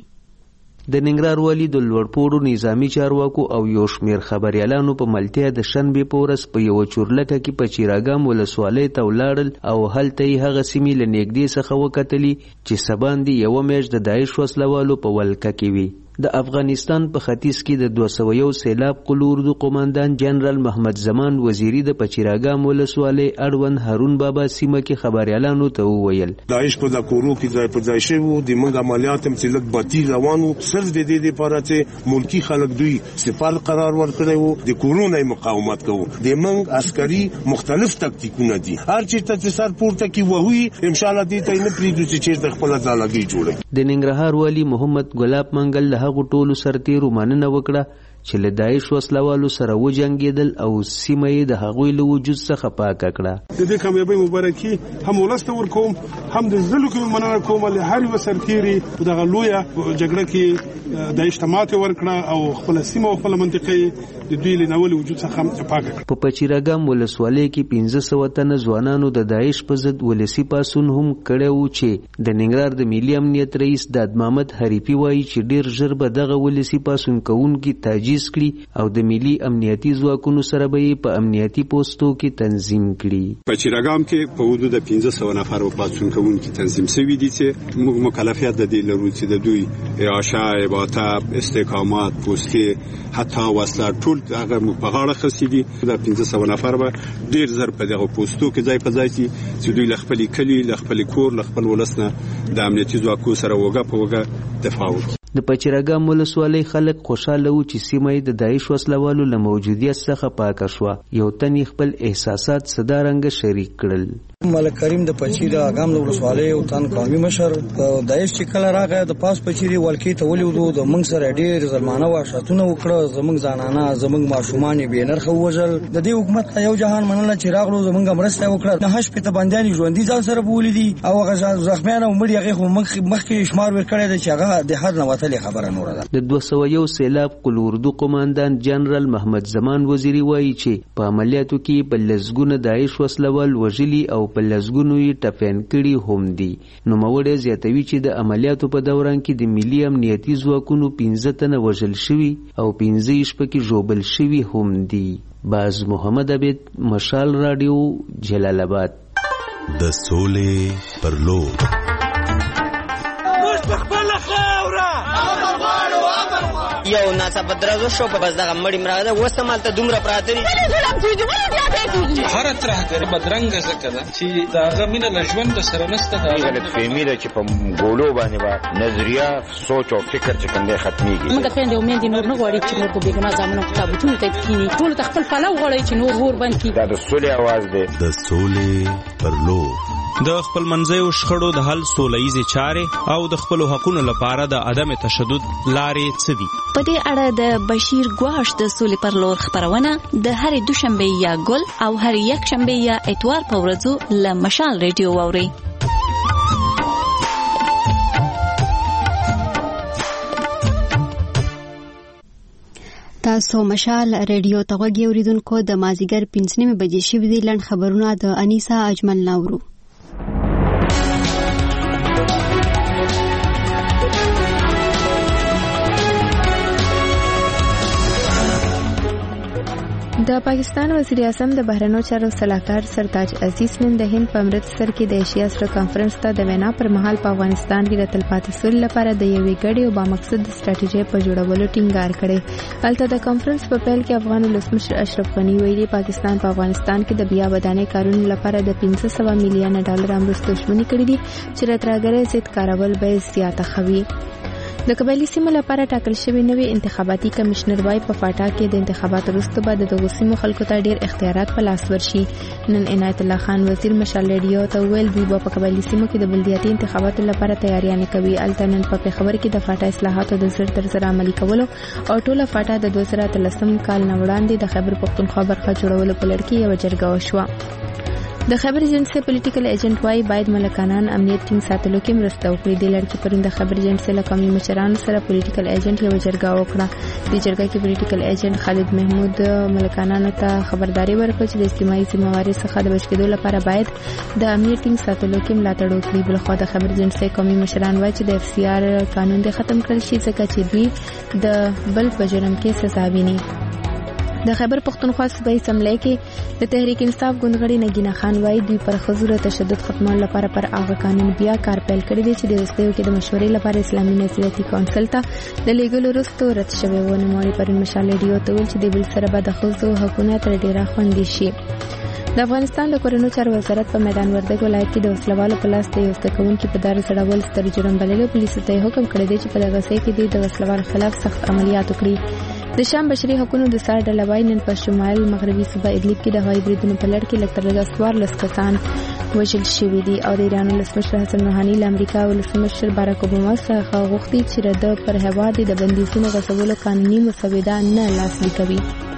د ننګرهار والي د لوړپوړو نظامی چارواکو او یو شمېر خبریالانو په ملتیا د شنبې په ورځ په یوه چورلکه کې په چیراګام ولسوالۍ ته ولاړل او هلته یې هغه سیمې له نږدې څخه وکتلې چې سباندې یوه میاشت د داعش وسلوالو په ولکه کې وي. د افغانستان په ختیځ کې د دوه سوه یو سیلاب قلو اردو قوماندان جنرال محمد زمان وزیری د پچیراګام ولسوالۍ اړوند هارون بابا سیمه کې خبریالانو ته وویل داعش په د کورو کې ځای په ځای شوی د موږ عملیات هم چې لږ باطل روانو صرف د دې لپاره چې ملکی خلک دوی سپال قرار ورکړی وو د کورونو مقاومت کوو. د موږ عسکري مختلف تکتیکونه دي هر چیرته چې سر پورته کی وهوي ان شاء الله دې ته نه پریږدو چې چیرته خپل ځالګي جوړي. د ننګرهار والی محمد ګلاب منګل هغه ټولو سرتیرو مننه وکړه چې له داعش وسلوالو سره وجنګېدل او سیمه یې د هغوی له وجود څخه پاکه کړه. د دې کامیابۍ مبارکي هم ولسته ورکوم هم د زلو کې مننه کوم له هر یو سرتیري په دغه لویه جګړه کې داعش ته ماتې ورکړه او خپل سیمه او خپل منطقې د دوی له ناول وجود څخه پاکه کړه. په پچیراګام ولسوالۍ کې پنځه سوه تنه ځوانانو د داعش په ضد ولسي پاڅون هم کړی و چې د ننګرهار د ملي امنیت رئیس داد محمد حریفي وایي چې ډیر ژر به دغه ولسي پاڅون کوونکي تاجیز کړي او د ملي امنیتي ځواکونو سره به یې په امنیتي پوسټو کې تنظیم کړي. په چیراګام کې په حدود پنځه سوه نفر پاڅون کوونکي تنظیم شوي دي چې موږ مکلفیت د دې لرو چې د دوی اعاشه، اباطه، استحکامات، پوستې، حتی وسله ټول هغه په غاړه خسي دي. د پنځه سوه نفر به ډیر زر په دغه پوسټو کې ځای په ځای شي چې دوی له خپل کلي، له خپل کور، له خپل ولس نه د امنیتي ځواکونو سره وګه په وګه دفاع وکړي. د پچیراګام ولسوالۍ خلک خوشاله وو چې سیمه یې د داعش وسلوالو له موجودیت څخه پاکه شوه. یو تن یې خپل احساسات صدارنګه شریک کړل. ملک کریم د پچیراګام د ولسوالۍ او تن قومي مشر داعش چې کله راغی د پاس پچیری ولکې ته ولیدو د موږ سره ډېر ظلمانه وحشتونه وکړه. زموږ ځانانه زموږ ماشومان یې بې نرخه ووژل. د دې حکومت یو جهان مننه چې راغلو زموږ مرسته وکړه. نه هشت پته باندې ژوندۍ ځان سره بولې دي او هغه زخمیان او مړي هغه مخکې شمار ورکړی دی چې هغه د حد نه وتلې خبره نوره ده. د دوه سوه یو سیلاب قلو اردو قوماندان جنرال محمد زمان وزیری وایي چې په عملیاتو کې په لسګونه داعش وسلوال وژلي او په لسګونو یې ټپیان کړي هم دي. نوموړی زیاتوي چې د عملیاتو په دوران کې د ملي امنیتي ځواکونو پنځه تنه وژل شوي او پنځه یې شپږ ژوبل شوي هم دي. باز محمد عبید، مشال راډیو، جلال آباد. د سولې پر لور یو ناڅاپه درزو شو په بس دغه مړی مراغه اوس هم هلته دومره پراته دي. هره ترهګري بدرنګه ځکه ده چې د هغه مینه له ژونده سره نشته. دا غلطفهمي ده چې په ګولو باندې به نظریه، سوچ او فکر چې کوم دی ختمېږي. موږ خویندې او میندې نور نه غواړي چې نور په بېګناه زامنو په تابوتونو ته کښېني. ټولو ته خپل پلو غواړي چې نور اور بند کړي. دا د سولې اواز دی. د سولې پر لور د خپل منځیو شخړو د حل سولهییزې چارې او د خپلو حقونو لپاره د عدم تشدد لارې څه دي؟ په دې اړه د بشیر ګواښ د سولې پر لور خپرونه د هرې دوشنبې یا ګل او هرې یکشنبې یا اتوار په ورځو له مشال ریډیو واورئ. تاسو مشال ریډیو ته غوږی اوریدونکو د مازیګر پنځه نیمې بجې شوي دي. لنډ خبرونه د انیسا اجمل ناورو. د پاکستان وزیر اعظم د بهرنیو چارو سلاکار سرتاج عزیز نن د هند په امرتسر کې د ایشیا سره کانفرنس ته د وینا پر مهال په افغانستان کې د تلپاتې سولې لپاره د یوې ګډې او بامقصد ستراتیژۍ په جوړولو ټینګار کړی. هلته د کانفرنس په پیل کې افغان ولسمشر اشرف غني ویلي پاکستان په افغانستان کې د بیا ودانۍ کارونو لپاره د پنځه سوه میلیونه ډالر مرستې شمنې کړې دي چې د ترهګرۍ ضد کارول به زیاته خوي. د قبایلی سیمو لپاره ټاکل شوی نوی انتخاباتي کمشنر وای په فاټا کې د انتخاباتو وروسته به د دغو سیمو خلکو ته ډیر اختیارات په لاس ورشي. نن عنایت الله خان وزیر مشال ریډیو ته ویل دوی به په قبایلی سیمو کې د بلدیاتي انتخاباتو لپاره تیاریانې کوي. الته نن په پېښور کې د فاټا اصلاحاتو د زر تر زر عملي کولو او ټوله فاټا د دوه زره اتلسم کال نه وړاندې د خیبر پښتونخوا برخه جوړولو په لړ کې یوه جرګه وشوه. د خیبر ایجنسي پولیټیکل ایجنټ وايي باید ملکانان امنیت ټینګ ساتلو کې مرسته وکړي. د لړ کې پرون د خیبر ایجنسي له قومي مشرانو سره پولیټیکل ایجنټ یوه جرګه وکړه. د جرګه کې پولیټیکل ایجنټ خالد محمود ملکانانو ته خبرداري ورکړه چې د اجتماعي ذمہوارۍ څخه د بچ کېدو لپاره باید د امنیت ټینګ ساتلو کې ملاتړ وکړي. بلخوا د خیبر ایجنسي قومي مشران وايي چې د اف سی آر قانون دې ختم کړل شي ځکه چې دوی د بل په جرم کې سزا ویني. د خیبر پښتونخوا صوبایي اسمبلی کې د تحریک انصاف ګوندغړي نګینا خان وايي دوی پر ښځو تشدد ختمولو لپاره پر هغه قانون بیا کار پیل کړی دی چې د وروستیو کې د مشورې لپاره اسلامي نصرتي کونسل ته د لیږلو وروسته رد شوی و. نوموړي پرون مشال ریډیو ته ویل چې د بل سره به د ښځو حقونه تر ډیره خوندي شي. د افغانستان د کورنیو چارو وزارت په میدان وردګ ولایت کې د وسلوالو په لاس د یو زده کوونکي په دار ځړول ستر جرم بللی. پولیسو ته حکم کړی دی چې په دغه ځای کې د وسلوالو خلاف سخت عملیات وکړي. د شام بشري حقوقو د سار ډله وايي نن په شمال مغربي صوبه ادلب کې د هوایي بریدونو په لړ کې لږ تر لږه څوارلس کسان وژل شوي دي او د ایران ولسمشر حسن روحاني له امریکا ولسمشر باراک اوباما څخه غوښتي چې د پر هېواد د بندیزونو غځولو قانوني مسوده نه لاسلیک کوي.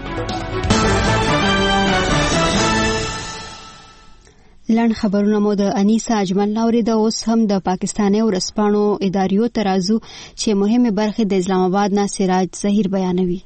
لنډ خبرونه مو د انیسا اجمل ناوري د اوس هم د پاکستاني ورسپانو اداریو ترازو چې مهمه برخه د اسلام آباد نه سراج ظهیر بیانوي.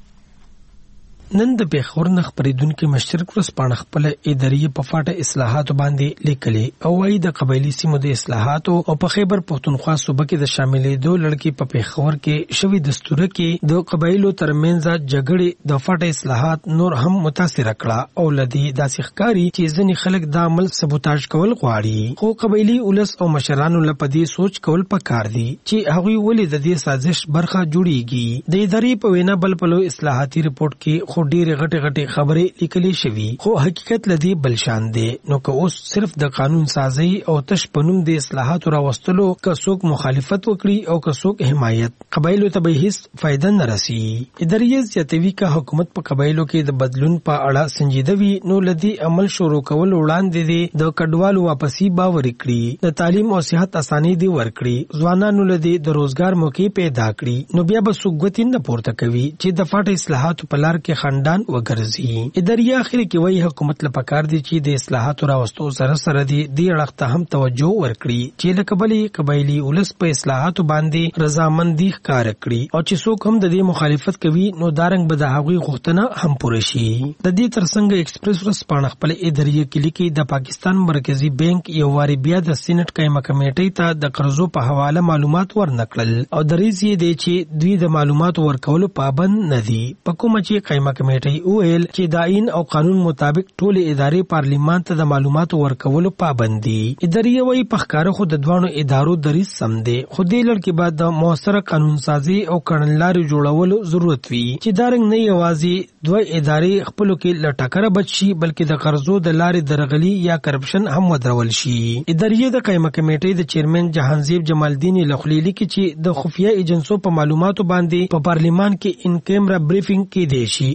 نن د پیښور نه خبرېدونکو مشترک ورسپانه خپل اداري په فاټه اصلاحات باندې لیکلي او وايي د قبایلی سیمو د اصلاحات او په خیبر پښتونخوا صوبه کې د شاملېدو لړکی په پیښور کې شوی دستور کې د قبایلو ترمنځ جګړې د فاټه اصلاحات نور هم متاثر کړه او لدی داسې ښکاری چې ځینې خلک د عمل سبوتاژ کول غواړي. خو قبایلی ولس او مشرانو لپاره سوچ کول پکار دي چې هغوی ولې د دې سازش برخه جوړیږي. د اداري په وینا بل پلو اصلاحاتي رپورت کې ډېرې غټې غټې خبرې لیکلې شوي خو حقیقت لدی بل شان دی. نو که اوس صرف د قانون سازي او تش پنوم د اصلاحاتو راوستلو که څوک مخالفت وکړي او که څوک حمایت قبایلو ته به هیڅ فائدہ نه رسي. اداري زیاتوي که حکومت په قبایلو کې د بدلون په اړه سنجیده وي نو لدی عمل شروع کول وړاندې دي د کډوالو واپسی باور کړي د تعلیم او صحت اساني دی ورکړي ځوانانو لدی د روزګار موقع پیدا کړي نو بیا به سوګوتین نه پورته کوي چې د فاټ اصلاحاتو په لار کې خندان وګرځي. اداري اخر کې وایي حکومت لپاره کار دي چې د اصلاحاتو راوستو سره سره دي د اړخته هم توجه ورکړي چې د قبایلی قبایلی ولس په اصلاحاتو باندې رضامندي ښکار کړي او چې څوک هم د دې مخالفت کوي نو دارنګ به د هغوی غوښتنه هم پوره شي. د دې ترڅنګ ایکسپریس ورسپانه خپل اداري کې لیکي د پاکستان مرکزی بانک یو واری بیا د سېنات قایمه کمیټې ته د قرضو په حواله معلومات ورنکړل او دریځ یې دی چې دوی د معلوماتو ورکولو پابند نه دي. په کومه چې قایمه کمیټې ویل چې د آئین او قانون مطابق ټول ادارې پارلیمان ته د معلوماتو ورکولو پابند دي. اداري وایي په ښکاره خو د دوانو ادارو دریځ سم دی خو دې لړ کې بعد د موثره قانون سازي او کړنلارې جوړولو ضرورت وي چې دارنګ نه یوازې دوه ادارې خپلو کې له ټکره بچ شي بلکې د قرضو د لارې درغلي یا کرپشن هم ودرول شي. اداري د قایمه کمیټې د چیرمن جهانزیب جمال الدین لخلی لیکي چې د خفیه ایجنسو په معلوماتو باندې په پارلیمان کې ان کیمرا بریفینګ کې دی شي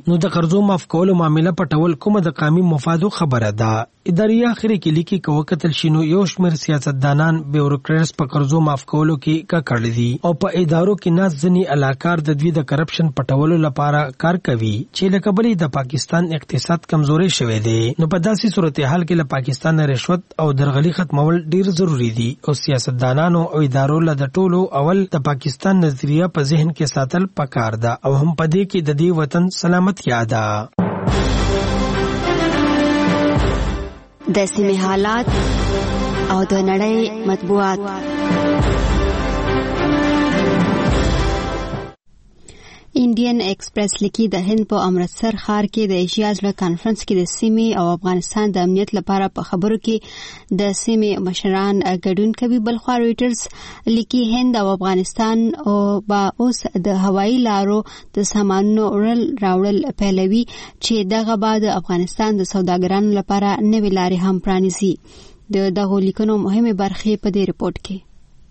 نو د قرضو معاف کولو معاملې پټول کومه د قومي مفادو خبره ده. ادارې اخري کې لیکي کوه قتل شینو یو شمېر سیاستدانان بیوروکریټس په قرضو معاف کولو کې کا کړی دي او په ادارو کې ناز ځنی علاقار د دوی د کرپشن پټولو لپاره کار کوي چې لکه بلې د پاکستان اقتصاد کمزوري شوی دی. نو په داسې صورتحال کې له پاکستان رشوت او درغلي ختمول ډیر ضروری دي او سیاستدانانو او ادارو له د ټولو اول د پاکستان نظریه په ذهن کې ساتل پکار ده او هم په دې کې د دې وطن سلامتیا ده. د سیمې حالات او د نړۍ مطبوعات. انډین ایکسپریس لیکي د هند په امرتسر ښار کې د ایشیا زړه کانفرنس کې د سیمې او افغانستان د امنیت لپاره په خبرو کې د سیمې مشران ګډون کوي. بلخوا رويټرز لیکي هند او افغانستان او با اوس د هوایي لارو د سامانونو وړل راوړل پیلوي چې دغه بعد افغانستان د سوداګرانو لپاره نوې لارې هم پرانیزي. د دغه لیکنو مهمه برخه په دې رپورت کې.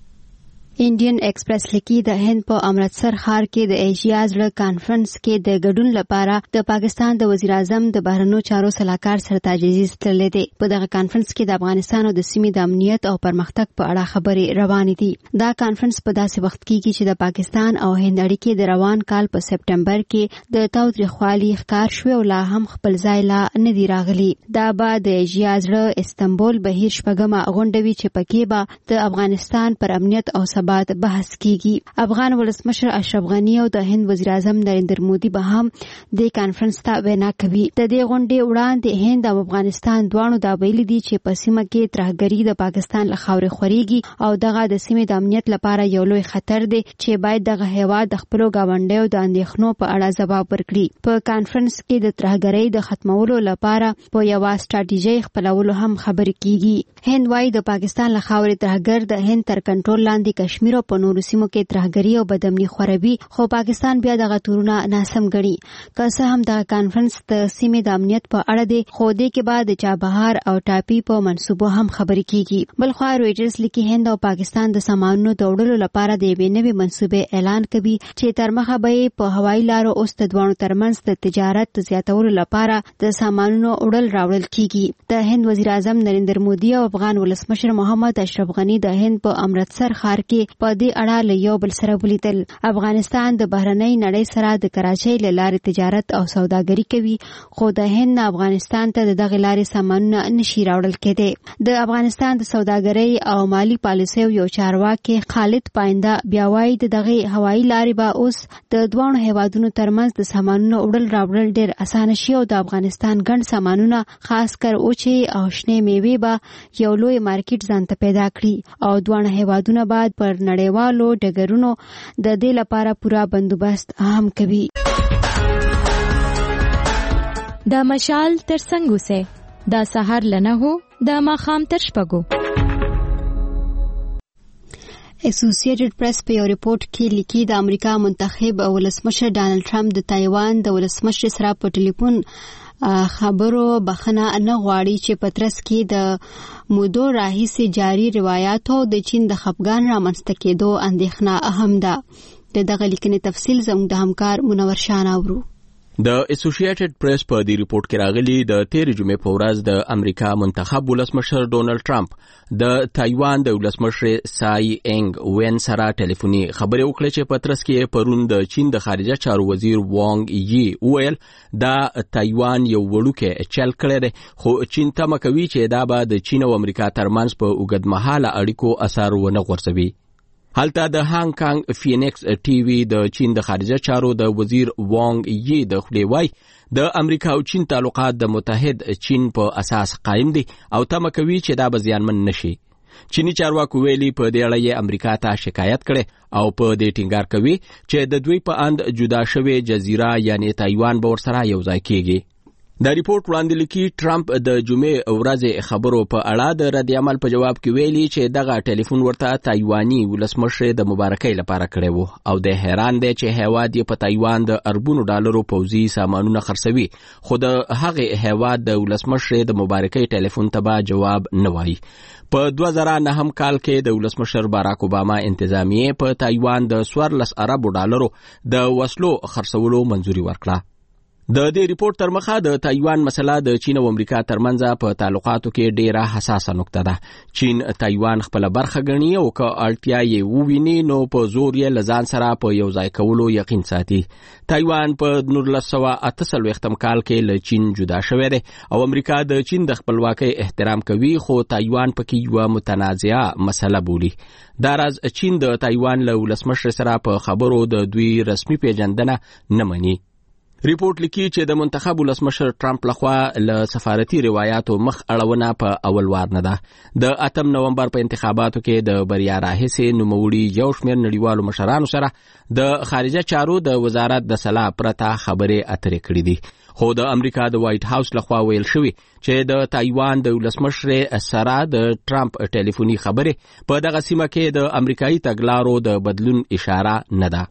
انډین ایکسپریس لیکي د هند په امرتسر ښار کې د ایشیا زړه کانفرنس کې د ګډون لپاره د پاکستان د وزیر اعظم د بهرنیو چارو سلاکار سرتاج عزیز تللی دی. په دغه کانفرنس کې د افغانستان او د سیمې د امنیت او پرمختګ په اړه خبرې روانې دي. دا کانفرنس په داسې وخت کې چې د پاکستان او هند اړیکې د روان کال په سپټمبر کې د تاوتریخوالي ښکار شوې او لا هم خپل ځای لا نه دی راغلی. دا به د ایشیا زړه استنبول بهیر شپږمه غونډه وي چې پکې به د افغانستان پر امنیت او بعد بحث کیږي. افغان ولسمشر اشرف غنی او د هند وزیر اعظم نریندر مودي به هم د کانفرنس ته وینا کوي. د دې غونډې وړاندې هند او افغانستان دواړو دا ویلي دي چې په سیمه کې ترهګري د پاکستان له خاورې خوريږي او دغه د سیمې د امنیت لپاره یو لوی خطر دی چې باید دغه هیواد د خپل گاونډیو د اندېښنو په اړه ځواب ورکړي. په کانفرنس کې د ترهګرۍ د ختمولو لپاره په یو استراتیژي خپلولو هم خبرې کیږي. هند وايي د پاکستان له خاورې ترهګر د هند تر کنټرول لاندې کشمیر په نورو سیمو کې ترهګري او بدامني خوروي خو پاکستان بیا دغه تورونه ناسم ګڼي. که څه هم د کانفرنس د سیمې د امنیت په اړه دی خو دې کې بعد د چابهار او ټاپي په منصوبو هم خبرې کیږي. بلخوا رويټرز لیکي هند او پاکستان د سامانونو د وړلو لپاره د یوې نوې منصوبې اعلان کوي چې تر مخه به په هوایي لارو اوس د دوه ترمنځ د تجارت زیاتولو لپاره د سامانونو وړل راوړل کیږي. د هند وزیر اعظم نریندر مودي او افغان ولسمشر محمد اشرف غنی د هند په امرتسر ښار کې په دې اړه له یو بل سره ولیدل. افغانستان د بهرنۍ نړۍ سره د کراچۍ له لارې تجارت او سوداګري کوي خو د هند افغانستان ته د دغه لارې سامانونه نشي راوړل کېدی. د افغانستان د سوداګرۍ او مالی پالیسیو یو چارواکي خالد پاینده بیا وایي د دغه هوایي لارې به اوس د دوه هیوادونو ترمنځ د سامانونو وړل راوړل ډېر اسانه شي او د افغانستان ګڼ سامانونه خاص کر اوچې او شنې میوې به یو لوی مارکیټ ځان ته پیدا کړي او دوه هیوادونه بعد پر نړیوالو ډګرونو د دې لپاره پورا بندوبست هم کوي. دا مشال تر څنګه سه دا سحر لنه هو دا ماخام تر شپږو. اسوسییټډ پریس په یو ریپورت کې لیکي د امریکا منتخب ولسمشر ډانلډ ټرمپ د تایوان د ولسمشر سره په ټلیفون خبرو بخنه نه غواړي چې پترس کې د مودو راهیسې جاری روایتو د چین د خپګان رامنځته کېدو اندېښنه اهم ده. د دغه لیکنې تفصیل زموږ د همکار منور شاه اورو. د اسوسییټډ پریس په دې ریپورت کې راغلي د تیرې جمعې په ورځ د امریکا منتخب ولسمشر ډونلډ ټرمپ د تایوان د ولسمشر سای انګ وین سره ټلیفوني خبرې وکړې چې پترس کې پرون د چین د خارجه چارو وزیر وانګ یي ویل دا تایوان یو وړوکی چل کړی دی خو چین تمه کوي چې دا به د چین او امریکا ترمنځ په اوږدمهاله اړیکو اثر ونه غورځوي. هلته د هانګ کانګ فینکس ټي وي د چین د خارجه چارو د وزیر وانګ یي د خولې وای د امریکا او چین تعلقات د متحد چین په اساس قائم دي او تمه کوي چې دا به زیانمن نشي. چینی چارواکو ویلي په دې اړه یې امریکا ته شکایت کړي او په دې ټینګار کوي چې د دوی په اند جدا شوی جزیره یعنی تایوان به ورسره یو ځای کیږي. دا ریپورت وړاندې لیکي ټرمپ د جمعې ورځې خبرو په اړه د رد عمل په جواب کې ویلي چې دغه ټلیفون ورته تایواني ولسمشر د مبارکۍ لپاره کړی وو او د حیران دی چې هیواد یې په تایوان د اربونو ډالرو پوځي سامانونه خرڅوي خو د هغې هیواد د ولسمشر د مبارکۍ ټلیفون ته به جواب نه وایي. په دوه زره نهم کال کې د ولسمشر باراک اوباما انتظامیه په تایوان د څوارلس اربو ډالرو د وسلو خرڅولو منځوري ورکړه. د دې ریپورت تر مخه د تایوان مسله د چین او امریکا ترمنځ په تعلقاتو کې ډیره حساسه نقطه ده. چین تایوان خپل برخه ګڼي او که اړتیا یې وویني نو په زور یې لزان سره په یو ځای کولو یقین ساتي. تایوان په نولس سوه اته څلوېښتم کال کې له چین جدا شوی دی او امریکا د چین د خپلواکۍ احترام کوي، خو تایوان پکې یوه متنازعه مسله بولي. دا راز چین د تایوان له ولسمشر سره په خبرو د دوی رسمي پیژندنه نه مني. ریپورت لیکي چې د منتخب ولسمشر ټرمپ لخوا له سفارتي روایتو مخ اړونه په اول وار نه ده. د اتم نومبر په انتخاباتو کې د بریا راهیسې نوموړي یو شمېر نړیوالو مشرانو سره د خارجه چارو د وزارت د سلا پرته خبرې اترې کړې دي. خو د امریکا د وایټ هاوس لخوا ویل شوی چې د تایوان د ولسمشر سره د ټرمپ ټلیفوني خبرې په دغه سیمه کې د امریکایي تګلارو د بدلون اشاره نه ده.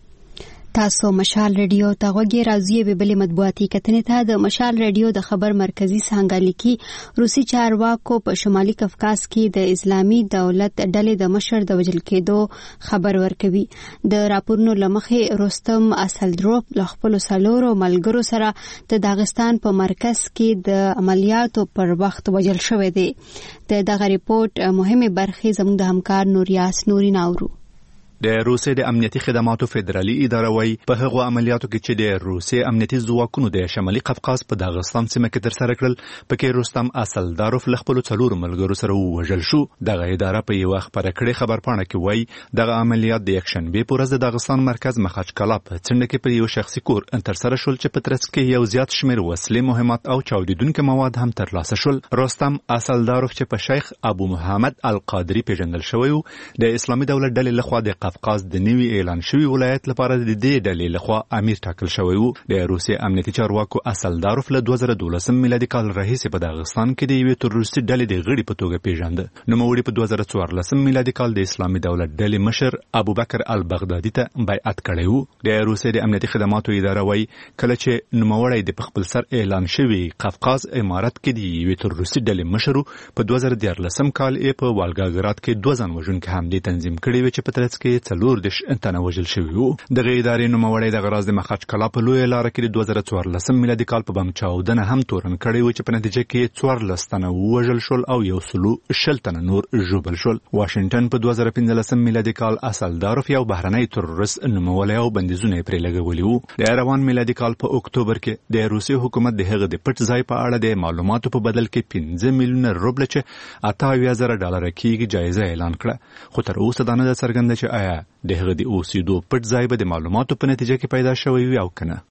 تاسو مشال رادیو ته غوږی راځي به بل مطبوعاتي کتنې ته د مشال رادیو د خبر مرکزی څنګه لیکي روسي چارواکو په شمالي کفکاس کې د اسلامي دولت ډلې د مشر د وژل کېدو خبر ورکوي. د راپورونو لمخې رستم اسلدروف له خپل سلورو ملګرو سره د داغستان په مرکز کې د عملیاتو پر وخت وژل شوی دی. د دغه ریپورت مهمه برخه زموږ د همکار نوریاس نوري ناورو. د روسیې د امنیتي خدماتو فدرالي اداره وایي په هغو عملیاتو کې چې د روسیې امنیتي ځواکونو د شمالي قفقاز په داغستان سیمه کې ترسره کړل پکې رستم اسلداروف له خپلو څلورو ملګرو سره ووژل شو. دغه اداره په یوه خپره کړې خبرپاڼه کې وایي دغه عملیات د یکشنبې په ورځ د داغستان مرکز مخچکلا په څنډه کې پر یو شخصي کور ترسره شول چې په ترڅ کې یو زیات شمېر وسلې، مهمات او چاودیدونکي مواد هم ترلاسه شول. رستم اسلداروف چې په شیخ ابو محمد القادری پیژندل شوی و د اسلامي دولت ډلې لخوا د قفقاز د نوي اعلان شوی ولایت لپاره د دې ډلې لخوا امیر ټاکل شوی و. د روسیې امنیتي چارواکو اسلداروف له دوه زره دولسم میلادي کال راهیسې په داغستان کې د یوې تروریستي ډلې د غړي په توګه پیژنده. نوموړي په دوه زره څوارلسم میلادي کال د اسلامي دولت ډلې مشر ابوبکر البغدادي ته بیعت کړی و. د روسیې د امنیتي خدماتو اداره وایي کله چې نوموړی د خپل سر اعلان شوی قفقاز امارت کې د یوې تروریستي ډلې مشر په دوه زره دیارلسم کال یې په والګاګراد کې دوه ځان وژونکي حملې تنظیم کړې وې چې په ترڅ کې څلور دېرش تنه وژل شوي وو. دغه ادارې نوموړی دغه راز د مخچکلا په لویه لاره کې د دوه زره څوارلسم میلادي کال په بم چاودنه هم تورن کړی و چې په نتیجه کې څوارلس تنه ووژل شول او یو سلو شل تنه نور ژوبل شول. واشنګټن په دوه زره پنځلسم میلادي کال اسلداروف یو بهرنی تروریست نومولی او بندیزونه پرې لګولي وو. د روان میلادي کال په اکتوبر کې د روسیې حکومت د هغه د پټ ځای په اړه د معلوماتو په بدل کې پنځه میلیونه روبل چې اته اویا زره ډالر کېږي جایزه اعلان کړه. خو تر اوسه دا نه ده څرګنده چې آیا د هغه د اوسېدو پټ ځای به د معلوماتو په نتیجه کې پیدا شوی وي او کنه.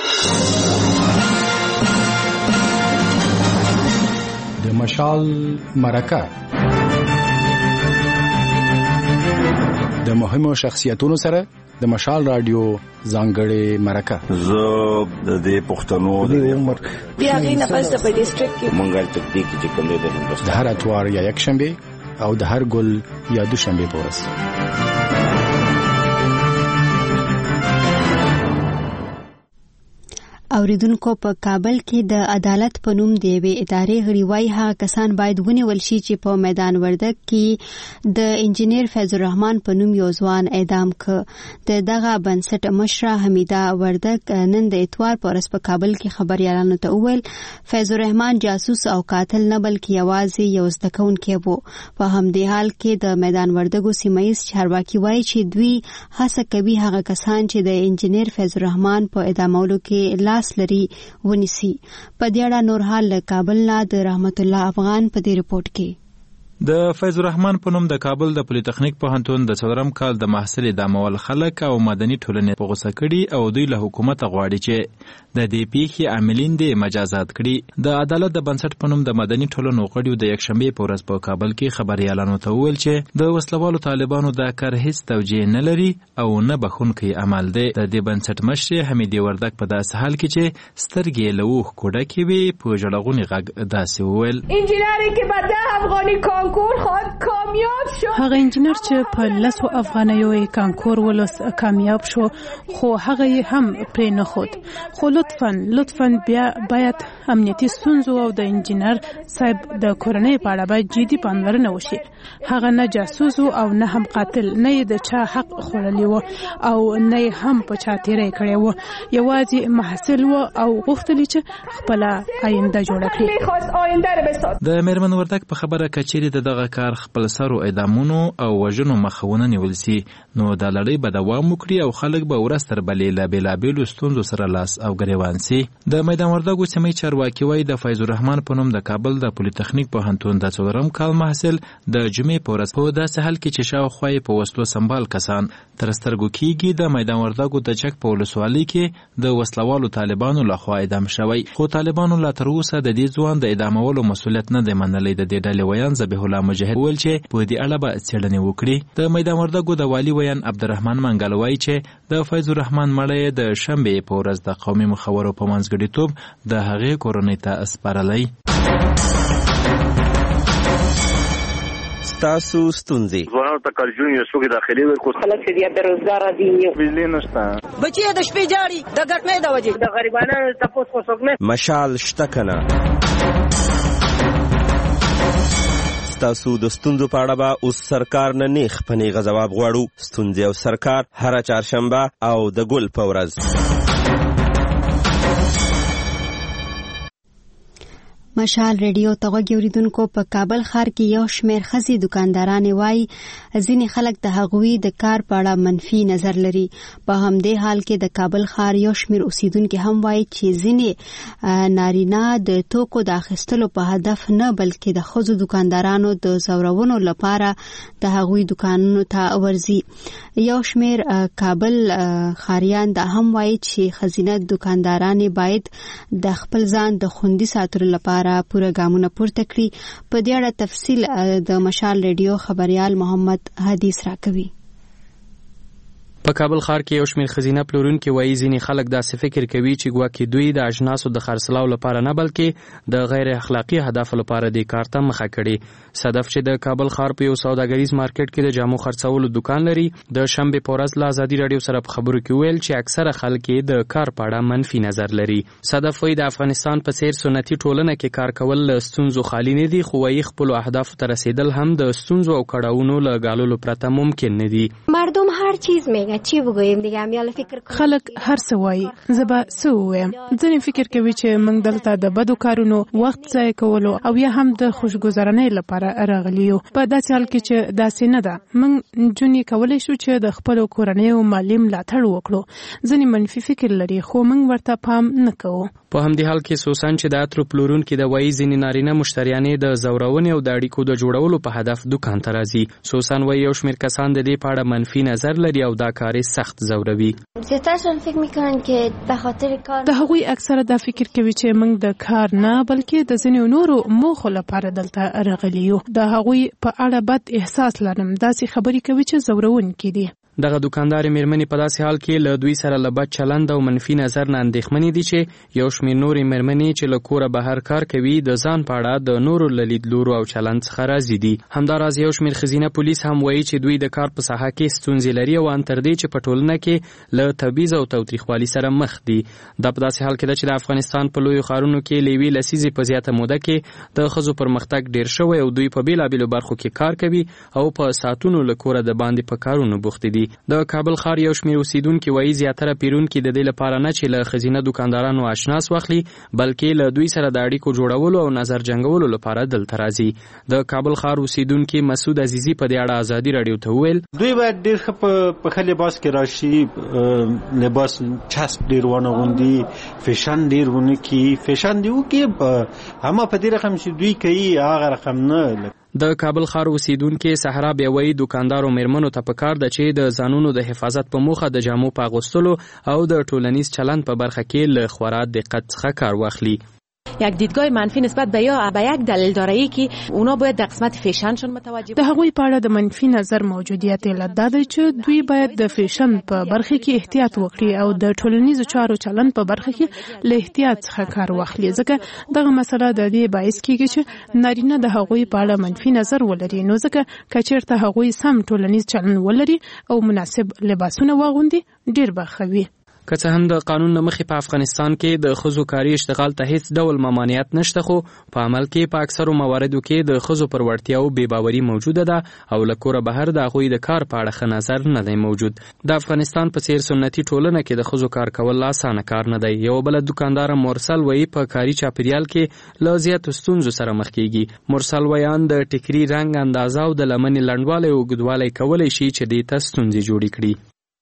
د مشال مرکه د مهمو شخصیتونو سره د مشال رادیو ځانګړې مرکه. زه د دې پښتنو د عمر بیا غي نه پس په ډیسټریکټ کې منګل تکتیک چې کوم دی د هر اتوار یا یک شنبه او د هر ګل یا دوشنبه په ورځ. اوریدونکو په کابل کې د عدالت په نوم د یوې ادارې غړي وایي هغه کسان باید ونیول شي چې په میدان وردګ کې د انجینیر فیض الرحمن په نوم یو ځوان اعدام کړ. د دغه بنسټ مشره حمیده وردګ نن د اتوار په ورځ په کابل کې خبريالانو ته وویل فیض الرحمن جاسوس او قاتل نه بلکې یوازې یو زده کوونکی و. په همدې حال کې د میدان وردګو سیمایي چارواکي وایي چې دوی هڅه کوي هغه کسان چې د انجینیر فیض الرحمن په اعدامولو کې لا لري ونیسي. په دې اړه نور حال له کابل نه د رحمت الله افغان په دې ریپورت کې. د فیض الرحمن په نوم د کابل د پولی تخنیک پوهنتون د څلورم کال د محصل اعدامول خلک او مدني ټولنې په غوسه کړي او دوی له حکومت غواړي چې د دې پیښې عاملین دې مجازات کړي. د عدالت د بنسټ په نوم د مدني ټولنو غړیو د یکشنبه په ورځ په کابل کې خبريالانو ته وویل چې د وسلوالو طالبانو دا کار هیڅ توجیه نه لري او نه بخونکی عمل دی. د دې بنسټ مشر حمیده وردګ په داسې حال کې چې سترګې له اوښ کوډه کې وي په ژړغوني غږ داسې وویل انجینری کې به ده افغاني کانکور خود کام کامیاب شد. هغه انجینر چې په لسو افغانیو کانکور ولوس کامیاب شو خو هغه هم پرې نه خود. خو لطفاً لطفاً بیا باید امنیتي ستونزو او د انجینر صاحب د کورنۍ په اړه باید جدي پاملرنه وشي. هغه نه جاسوس او نه هم قاتل، نه د چا حق خوړلی و او نه هم په چا تیری کړی و. یوازې محصل و او غوښتلی چې خپل آینده جوړه کړي. د میرمن وردګ په خبره کچېرې د دغه کار خپل سرو اعدامونو او وژنو مخونه نیول سي نو د لړۍ به دوام وکړي او خلک به ورځ تر بلې له بېلابېلو ستونزو سره لاس او ګریوان سي. د میدان وردګو سیمې چارواکي وایي د فیض الرحمن په نوم د کابل د پولیتخنیک پوهنتون د څلورم کال محصل د جمعې په ورځ په داسې حال کې چې شاوخوا یې په وسلو سمبال کسان تر سترګو کېږي د میدان وردګو د چک په ولسوالۍ کې د وسلوالو طالبانو لخوا اعدام شوی. خو طالبانو لا تر اوسه د دې ځوان د اعدامولو مسؤلیت نه دی منلی. د دې ډلې ویان ذبیح الله مجاهد وویل چې په دې اړه به څېړنې وکړي. د میدان وردګو د والي ویان عبدالرحمن منګل وایي چې د فیض الرحمن مړی د شنبې په ورځ د قومي مخورو په منځګړیتوب د هغې کورنۍ ته سپارلی. تاسو ستونزې ځوانانو ته کارجون یو څوک داخلي ورکو خلک چې د روزګار دي بجلی نشته بچي د شپې جاړي د ګټنې د وجې د غریبانو تاسو کو څوک نه مشال شته کنه. تاسو د ستونزو په اړه به اوس سرکار نه نیخ په نیغه ځواب غواړو. ستونزې او سرکار هره چهارشنبه او د ګل په ورځ. مشال ریډیو ته غوږ اوریدونکو په کابل ښار کې یو شمېر ښځې دکاندارانې وایي ځینې خلک د هغوی د کار په اړه منفي نظر لري. په همدې حال کې د کابل ښار یو شمېر اوسیدونکي هم وایي چې ځینې نارینه د توکو د اخیستلو په هدف نه بلکې د ښځو دکاندارانو د ځورونو لپاره د هغوی دکانونو ته ورځي. یو شمېر کابل ښاریان دا هم وایي چې ښځینه دکاندارانې باید د خپل ځان د خوندي ساتلو لپاره پوره ګامونه پورته کړي. په دې اړه تفصیل د مشال ریډیو خبريال محمد حدیث راکوي. په کابل ښار کې یو شمېر ښځینه پلورونکي وایي ځینې خلک داسې فکر کوي چې ګواکې دوی د اجناسو د خرڅلاو لپاره نه بلکې د غیر اخلاقي اهدافو لپاره دې کار ته مخه کړي. صدف چې د کابل ښار په یو سوداګریز مارکیټ کې د جامو خرڅولو دکان لري د شنبې په ورځ له ازادي راډیو سره په خبرو کې ویل چې اکثره خلک د کار په اړه منفي نظر لري. صدف وایي د افغانستان په څیر سنتي ټولنه کې کار کول له ستونزو خالي نه دي خو وایي خپلو اهدافو ته رسیدل هم د ستونزو او کړاوونو له ګاللو پرته ممکن نه دي. مردم هر چیز میگه چی بگویم دیگه همیاله فکر کوي خلک هر څه وایي زه به څه ووایم. ځینې فکر کوي چې موږ دلته د بدو کارونو وخت ضایع کولو او یا هم د خوشګذرانۍ لپاره راغلي یو. په داسې حال کې چې داسې نه ده موږ نجونې کولی شو چې د خپلو کورنیو مالي ملاتړ وکړو. ځینې منفي فکر لري خو موږ ورته پام نه کوو. په همدې حال کې سوسن چې د عطرو پلورونکي د وایي ځینې نارینه مشتریانې د ځورونې او د اړیکو د جوړولو په هدف دکان ته راځي. سوسن وایي یو شمېر کسان د دې په اړه منفي نظر لري او دا کار سخت ځوروي. زیاترشون فکر میکنن که به خاطر کار د هغوی اکثره دا فکر کوي چې موږ د کار نه بلکې د ځینې نورو موخو لپاره دلته راغلي یو. د هغوی په اړه بد احساس لرم. داسې خبرې کوي چې ځورونکي دي. دغه دکاندارې میرمنې په داسې حال کې له دوی سره له بد چلند او منفي نظر نه اندېښمنې دي چې یو شمېر نورې میرمنې چې له کوره بهر کار کوي د ځان په اړه د نورو له لیدلورو او چلند څخه راضي دي. همداراز یو شمېر ښځینه پولیس هم وایي چې دوی د کار په ساحه کې ستونزې لري او ان تر دې چې په ټولنه کې له تبعیض او تاوتریخوالي سره مخ دي. دا په داسې حال کې ده چې د افغانستان په لویو ښارونو کې له یوې لسیزې په زیاته موده کې د ښځو پرمختګ ډېر شوی او دوی په بېلابېلو برخو کې کار کوي او په ساعتونو له کوره د باندې په کارونو بوختې دي. د کابل ښار یو شمېر اوسیدونکي وایي زیاتره پیرونکي د دې لپاره نه چې له ښځینه دکاندارانو اشناس واخلي بلکې له دوی سره د اړیکو جوړولو او نظر جنګولو لپاره دلته راځي. د کابل ښار اوسیدونکي مسعود عزیزي په دې اړه ازادي راډیو ته وویل دوی باید ډېر ښه په ښه لباس کې راشي، لباس چسب ډېر ونه غوندي، فیشن ډېر ونه کړي، فیشن دې وکړي همه په دې رقم چې دوی کوي هغه رقم نه. د کابل ښار اوسیدونکي صحرا بیاوي دکاندارو میرمنو ته پکار ده چې د ځانونو د حفاظت په موخه د جامو په اغوستلو او د ټولنیز چلند په برخه کې له خورا دقت څخه کار واخلي. یک دیدگاه منفی نسبت به یا به یک دلیل داره که اونا باید در قسمت فیشنشون متوجه د هغوی په اړه د منفي نظر موجودیت علت دا دی چې دوی باید د فیشن په برخه کې احتیاط وکړي او د ټولنیزو چارو چلند په برخه کې له احتیاط څخه کار واخلي، ځکه دغه مسله د دې باعث کیږي چې نارینه د هغوی په اړه منفي نظر ولري، نو ځکه که چېرته هغوی سم ټولنیز چلند ولري او مناسب لباسونه واغوندي ډیر به ښه وي. که څه هم د قانون نه مخې په افغانستان کې د ښځو کاري اشتغال ته هیڅ ډول ممانعت نشته، خو په عمل کې په اکثرو مواردو کې د ښځو پر وړتیاو بې باوري موجوده ده او له کوره بهر د هغوی د کار په اړه ښه نظر نه دی موجود. د افغانستان په څیر سنتي ټولنه کې د ښځو کار کول اسانه کار نه دی. یو بله دوکانداره مرسل وایي په کاري چاپیریال کې له زیاتو ستونزو سره مخ کیږي. مرسل وایان د ټیکري رنګ، اندازه او د لمنې لنډوالی او اوږدوالی کولی شي چې دې ته ستونزې جوړې کړي.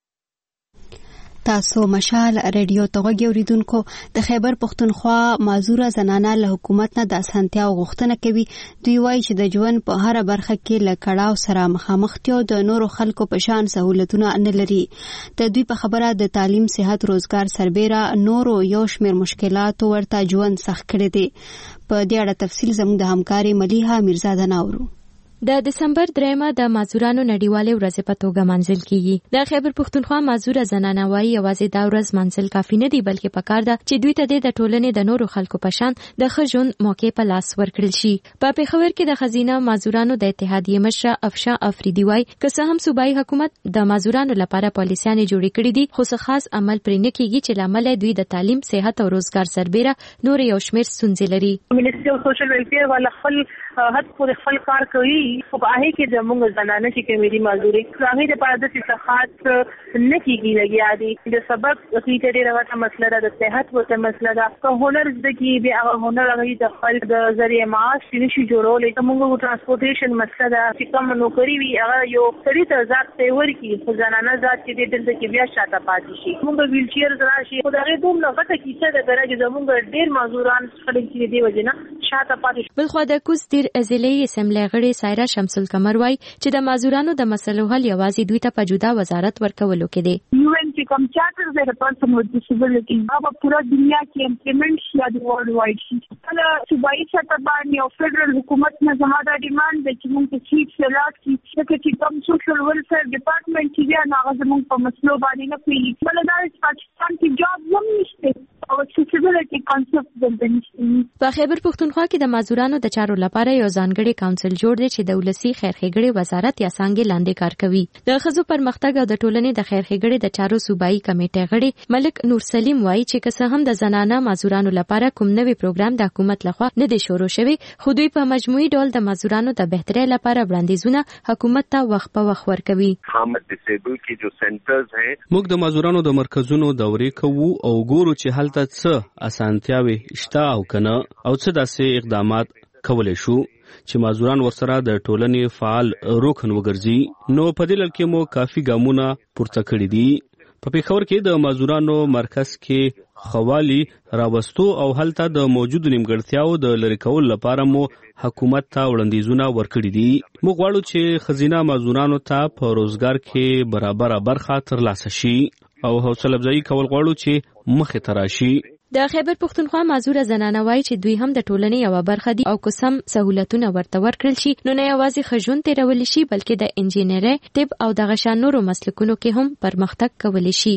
تاسو مشال ریډیو ته غوږ اوریدونکو، د خیبر پښتونخوا معذوره زنانه له حکومت نه د اسانتیاو غوښتنه کوي. دوی وایي چې د ژوند په هر برخه کې له کړاو سره مخامخ دي او د نورو خلکو په شان سہولتونه نه لري. د دوی په خبره د تعلیم، صحت، روزګار سربېره نورو یو شمېر مشکلاتو ورته ژوند سخت کړی دی. په دې اړه تفصیل زموږ د همکاري ملیحه میرزاده ناورو. د دسمبر دریمه د معذورانو نړیوالې ورځ په توګه منځل کیږي. د خیبر پښتونخوا معذوره زنانه وایي یوازې دا ورځ منځل کافي نه دی، بلکې پکار ده چې دوی ته د ټولنې د نورو خلکو په شان د ښه ژوند موقع په لاس ورکړل شي. په پېښور کې د ښځینه معذورانو د اتحادیې مشره افشا افریدي وایي که څه هم صوبایي حکومت د معذورانو لپاره پالیسیانې جوړې کړې دي، خو څه خاص عمل پرې نه کیږي چې لامل دوی د تعلیم، صحت او روزګار سربېره نور یو شمېر ستونزې لري. منیسټري اف سوشل ویلفیر والا خپل حد پورې خپل کار کوي، خو په هغه کې زموږ زنانه چې کمیټي معذوري هغه د پاره د صحت نه کیږي لګیا دي. د سبب کې ډېره وړه مسله ده، د صحت ورته مسله ده. که هنر زده کی بیا هنر هغه د خپل د ذریعہ معاش نشي جوړولې. زموږ ترانسپورټیشن مسله ده چې کوم نوکری وي هغه یو سړي ته ذات ته ورکی، خو زنانه ذات چې دلته کې بیا شاته پاتې شي. موږ ویل چیر راشي، خو دا دوم نه غټه کیسه ده درجه زموږ ډېر معذوران خلک چې دی وجنه شاته پاتې. بلخو د کوز دیر ازلي اسمبلی غړي سایرا شمس القمر وای چې د معذورانو د مسلو حل یوازې دوی ته په جدا وزارت ورکولو کې دی. یو ان چې کوم چارټر د پرسن وذ ډیسیبلټی هغه پورا دنیا کې امپلیمنټ شي د ورلد وایډ شي. کله صوبایي سطح باندې او فدرال حکومت نه زموږ د ډیماند د چې موږ ته چیف سلاټ کی چې کوم سوشل ویلفیر ډپارټمنټ چې بیا هغه زموږ په مسلو باندې نه کوي. بل دا چې پاکستان کې جاب هم نشته او اکسیسیبিলিټي کانسپټ دلته نشته. په خیبر پښتونخوا کې د معذورانو د چارو لپاره یو ځانګړی کونسل جوړ دی چې د ولسی خیرخېګړې وزارت یا څنګه لاندې کار کوي. د ښځو پرمختګ او د ټولنې د خیرخېګړې د چارو صوبایي کمیټې غړي ملک نور سلیم وایي چې که څه هم د زنانه معذورانو لپاره کوم نوی پروګرام د حکومت لخوا نه دی شروع شوی، خو دوی په مجموعي ډول د معذورانو د بهترۍ لپاره وړاندیزونه حکومت ته وخت په وخت ورکوي. هم ډیسیبل کې جو سنټرز ہیں، موږ د معذورانو د مرکزونو دورې کوو او ګورو چې هلته څه اسانتیاوي شته او کنه او څه داسې اقدامات کولای شو چې معذوران ورسره د ټولنې فعال رکن وګرځي. نو په دې لړ کې مو کافي ګامونه پورته کړي دي. په پېښور کې د معذورانو مرکز کې خوالي راوستو او هلته د موجودو نیمګړتیاو د لرې کولو لپاره مو حکومت ته وړاندیزونه ورکړي دي. موږ غواړو چې ښځینه معذورانو ته په روزګار کې برابره برخه ترلاسه شي او حوصله افزایي کول غواړو چې مخې ته راشي. د خیبر پښتونخوا معذوره زنانه وایي چې دوی هم د ټولنې یوه برخه دي او که سم سهولتونه ورته ورکړل شي نو نه یوازې ښه ژوند تېرولی شي بلکې د انجینرۍ، طب او دغه شان نورو مسلکونو کې هم پرمختګ کولی شي.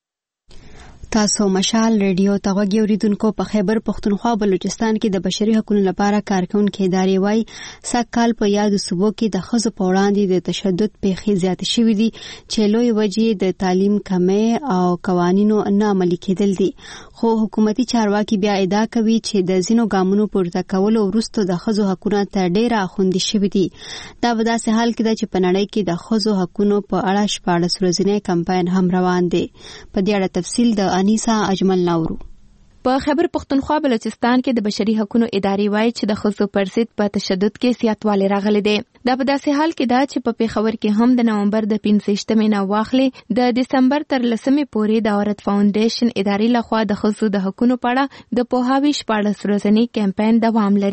تاسو مشال ریډیو ته غوږ اوریدونکو، په خیبر پښتونخوا بلوچستان کې د بشري حقوقو لپاره کارکونکو ادارې وایي سږکال په یادو صوبو کې د ښځو په وړاندې د تشدد پیښې زیاتې شوې دي چې لوی وجې د تعلیم کمۍ او قوانینو نه عملي کېدل دي. خو حکومتي چارواکي بیا ادعا کوي چې د ځینو ګامونو پورته کولو وروسته د ښځو حقونه تر ډېره خوندي شوي دي. دا په داسې حال کې ده چې په نړۍ کې د ښځو حقونو په اړه شپاړس ورځنی کمپاین هم روان دی. په دې اړه تفصیل د انیسا اجمل ناورو. په خیبر پښتونخوا بلوچستان کې د بشري حقوقو ادارې وایي چې د ښځو پر ضد په تشدد کې زیاتوالی راغلی دی. دا په داسې حال کې ده چې په پېښور کې هم د نومبر د پنځویشتمې نه واخلې د دسمبر تر لسمې پورې د عورت فاونډیشن ادارې لخوا د ښځو د حقوقو په اړه د پوهاوي شپاړس ورځنی کمپاین دوام لري.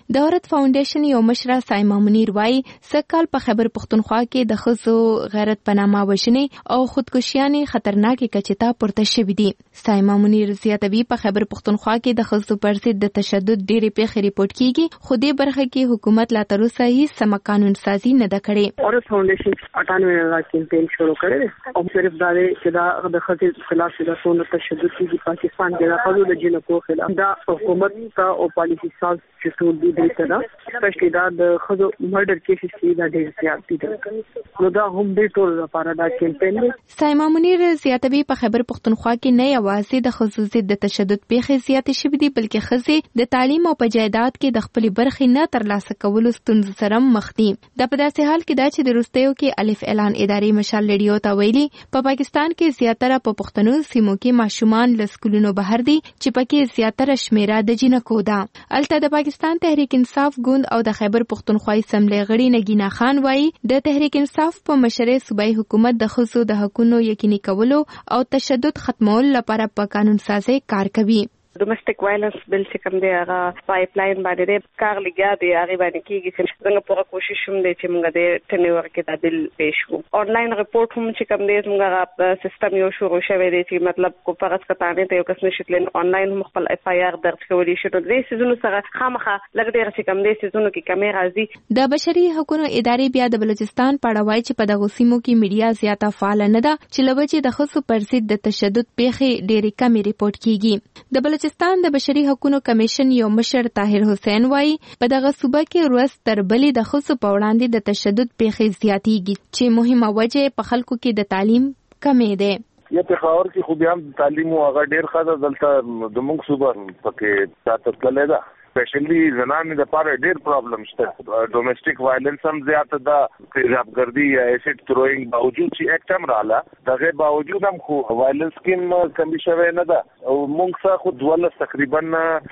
د عورت فاونډیشن یو مشره سایما منیر وایي سکهال په خیبر پختونخوا کې د ښځو غیرت په نامه وژنې او خودکشیانې خطرناکې کچې ته پورته شوي دي. سایما منیر زیاتوي په خیبر پختونخوا کې د ښځو پر ضد د تشدد ډېرې پیښې ریپورټ کیږي، خو دې برخه کې حکومت لا تر اوسه هیڅ سمه قانون سازي نه ده کړې. عورت فاونډیشن اټانوي نه کمپین شروع کړی او صرف دا چې دا د ښځو خلاف د څونو تشدد کیږي پاکستان کې د ښځو د جنکو خلاف دا حکومت ته او پالیسي ساز چې ټول دي د سره سپیشلی دا د ښځو مرډر کیسز چې دا ډېر زیات دي نو دا هم دې ټول لپاره دا کمپین دی. سایما منیر زیاتوي په خیبر پختونخوا کې نه یوازې د ښځو ضد د تشدد پیښې زیاتې شوې دي بلکې ښځې د تعلیم او په جایداد کې د خپلې برخې نه ترلاسه کولو ستونزو سره مخ دي. دا په داسې حال کې دا چې د وروستیو کې الف اعلان ادارې مشال ریډیو ته ویلي په پاکستان کې زیاتره په پښتنو سیمو کې ماشومان له سکولونو بهر دي چې پکې زیاتره شمیره د جنکو ده. الته د پاکستان تحریک انصاف ګوند او د خیبر پختونخوا اسمبلی غړي نگینا خان وایي د تحریک انصاف په مشرۍ صوبایي حکومت د ښځو د حقونو یقیني کولو او تشدد ختمولو لپاره په قانون سازي کار کوي. ډومېسټک وایلنس بل چې کوم دی هغه پایپ لاین باندې د کار لګیا دی هغه باندې کېږي چې څنګه پوره کوشش هم دی چې موږ د ټنیور کې دا بل پیش کړو. آنلاین رپورټ هم چې کوم دی موږ سیستم یو شروع شوی دی چې مطلب کو فرض کتانه ته یو کس نشټلین آنلاین هم خپل اف آی آر درج کولی شي. نو د سيزونو سره خامخا لګ ډیر چې کوم دی سيزونو کې کمی راځي. د بشري حقوقو ادارې بیا د بلوچستان په اړه وایي چې په دغه سیمو کې میډیا زیاته فعال نه ده چې لوجه د ښځو پر ضد د تشدد پیښې ډېرې کمی ریپورټ کیږي. د بلوچستان د بشري حقوقو کمیشن یو مشر طاهر حسین وایي په دغه صوبه کې ورځ تر بلې د ښځو په وړاندې د تشدد پیښې زیاتېږي چې مهمه وجه په خلکو کې د تعلیم کمی ده. یا پېښور کې خو بیا هم تعلیم او هغه ډېر ښه ده، دلته د موږ صوبه پکې چاته تللی ده. سپیشلی زنانو د پاره ډېر پرابلم شته. ډومېسټک وایلنس هم زیاته ده، تیزابګردي یا ایسډ تھروینګ باوجود چې اکټ هم رااله دغه باوجود هم خو وایلنس کې کمی شوی نه ده. او موږ څخه خو دولس تقریبا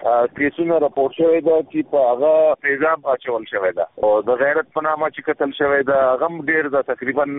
کیسونه راپورټ شوی ده چې په هغه تیزاب اچول شوی ده او د غیرت په نامه چې قتل شوی ده هغه هم ډېر ده، تقریبا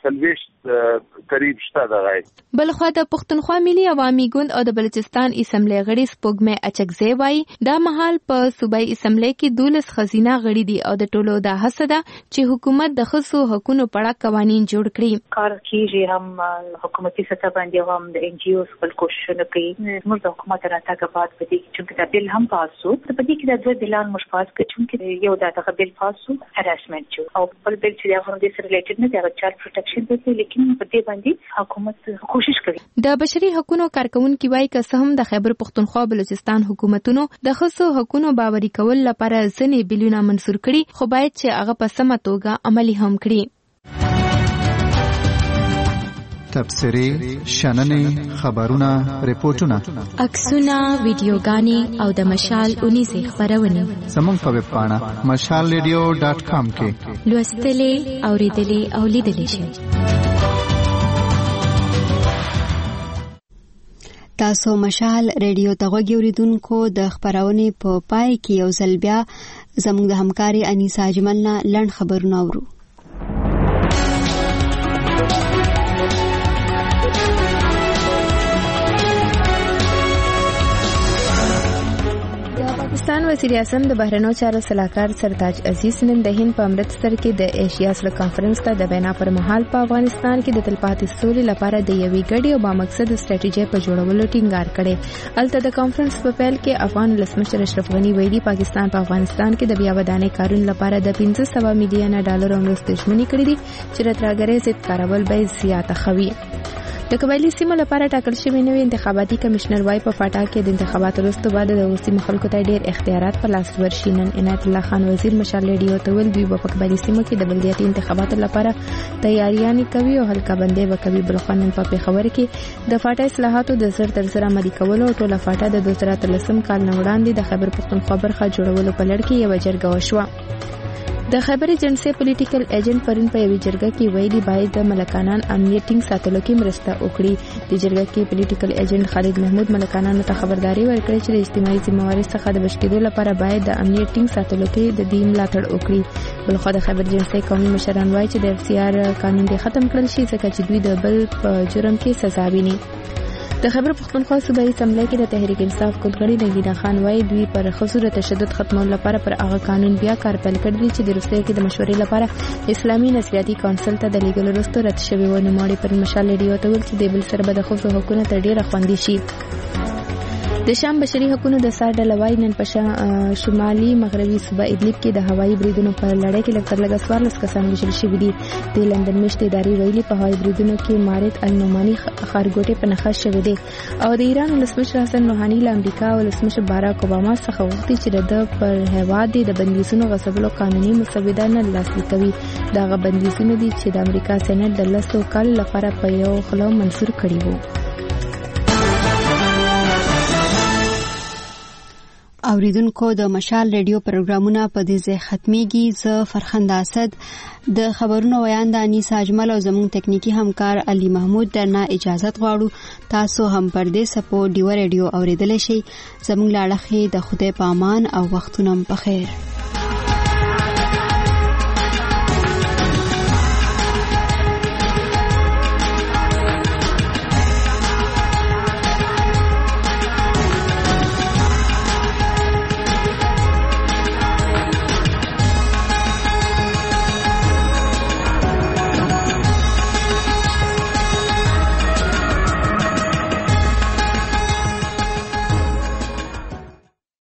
سلويشت قریب شته دغه. بلخوا د پښتونخوا ملي عوامي ګوند او د بلوچستان اسمبلی غړي سپوږمۍ اچکزی وایي دا مهال په صوبایي اسمبلی کې دولس خزینه غړي دي او د ټولو دا هڅه ده چې حکومت د ښځو حقوقو په اړه قوانین جوړ کړي. کار کیږي هم حکومتي سطح باندې هم د ان جی اوز خپل کوششونه کوي. موږ د حکومت راټاګه بعد په دې کې چې دا بیل هم پاس شو، په دې کې د دوه بلان مشفاظ کړي چې یو دا د بیل پاس شو هراسمنت شو او بل بیل چې د غوړو سره ریلیټډ نه دی چایلډ پروټیکشن دی، لیکن په دې باندې حکومت کوشش کوي. د بشري حقوقو کارکونکو وايي که څه هم د خیبر پختونخوا بلوچستان حکومتونو د ښځو حقوقو باوري کول لپاره ځنې بیلونه منسور کړي، خو باید چې هغه په سمه توګه عملي هم کړي. تبصرې، شننې، خبرونه، ریپورتونه، عکسونه، ویډیوګانې او د مشال اونیزې خبرونه زموږ په ویب پاڼه مشال ریډیو ډاټ کام کې لوستلې، اوریدلې او لیدلې شئ. تاسو مشال ریډیو ته غوږ اوریدونکو د خبرونې په پای کې یو ځل بیا زموږ د همکاري انیسا اجمل نه لنډ خبرونه اورو. پاکستان وزیر اعظم د بهرنیو چارو سلاکار سرتاج عزیز نن د هند په امرتسر کې د ایشیا سره کانفرنس ته د وینا پر مهال په افغانستان کې د تلپاتې سولې لپاره د یوې ګډې او بامقصد ستراتیژۍ په جوړولو ټینګار کړی. الته د کانفرنس په پیل کې افغان ولسمشر اشرف غنی ویلي پاکستان په افغانستان کې د بیا ودانۍ کارونو لپاره د پنځه سوه میلیونه ډالر مرستې ژمنې کړې دي چې د ترهګرۍ ضد کارول به زیاته خوي. د قبایلی سیمو لپاره ټاکل شوی نوی انتخاباتي کمشنر وای په فاټا کې د انتخاباتو وروسته بعد د سیمو خلکو ته ډېر اختیارات په لاس ورشي. نن عنایت الله خان وزیر مشال ریډیو ته ویل دوی په قبایلی سیمو کې د بلدیاتي انتخاباتو لپاره تیاریانې کوي او هلکه بندي وکوي. بلخوا نن په پیښور کې د فاټا اصلاحاتو د زر تر زر عملي کولو او ټوله فاټا د دوه زره اتلسم کال نه وړاندې د خیبر پښتونخوا برخه جوړولو په لړ کې یو جرګه وشوه. د خیبر ایجنسی پولیټیکل ایجنټ پرون په یوه جرګه کې ویلي باید د ملکانان امنیت ټینګ ساتلو کې مرسته وکړي. د جرګه کې پولیټیکل ایجنټ خالد محمود ملکانانو ته خبرداري ورکړه چې د اجتماعي ذمہوارۍ څخه د بچ کېدو لپاره باید د امنیت ټینګ ساتلو کې د دې ملاتړ وکړي. بلخوا د خیبر ایجنسی قومي مشران وایي چې د اف سی آر قانون دې ختم کړل شي ځکه چې دوی د بل په جرم کې سزا ویني. د خیبر پختونخوا صوبایي اسمبلی کې د تحریک انصاف ګوندغړي نګینا خان وايي دوی پر خصوصي تشدد ختمولو لپاره پر هغه قانون بیا کار پیل کړی دی چې د روسیې کې د مشورې لپاره اسلامي نصراتي کونسل ته د لیږلو وروسته رد شوی و. نوموړي پر مشال ریډیو ته ویل چې د بل سره به د ښځو حقونه تر ډیره خوندي شي. د شام بشري حقوقو د سار ډله وايي نن په شمالي مغربي صوبه ادلب کې د هوایي بریدونو په لړۍ کې لږ تر لږه څوارلس کسان وژل شوي دي. د لندن میشتې ادارې ویلي په هوایي بریدونو کې مارد النعماني ښارګوټی په نښه شوی دی او د ایران ولسمشر حسن روحاني له امریکا ولسمشر باراک اوباما څخه غوښتي چې د ده پر هیواد د بندیزونو غصبولو قانوني مسوده نه لاسلیک کوي. دغه بندیزونه دي چې د امریکا سېنات د لسو کالو لپاره په یو خوله منظور کړي وو. اوریدونکو د مشال ریډیو پروګرامونه په دې ځای ختميږي. زه فرخنده اسد د خبرونو ویانده انیسا اجمل او زموږ تکنیکی همکار علي محمود درنه اجازت غواړو. تاسو هم پر دې سپو ډیو ریډیو اوریدل شئ. زموږ لاړه د خدای په امان او وختونه په خیر.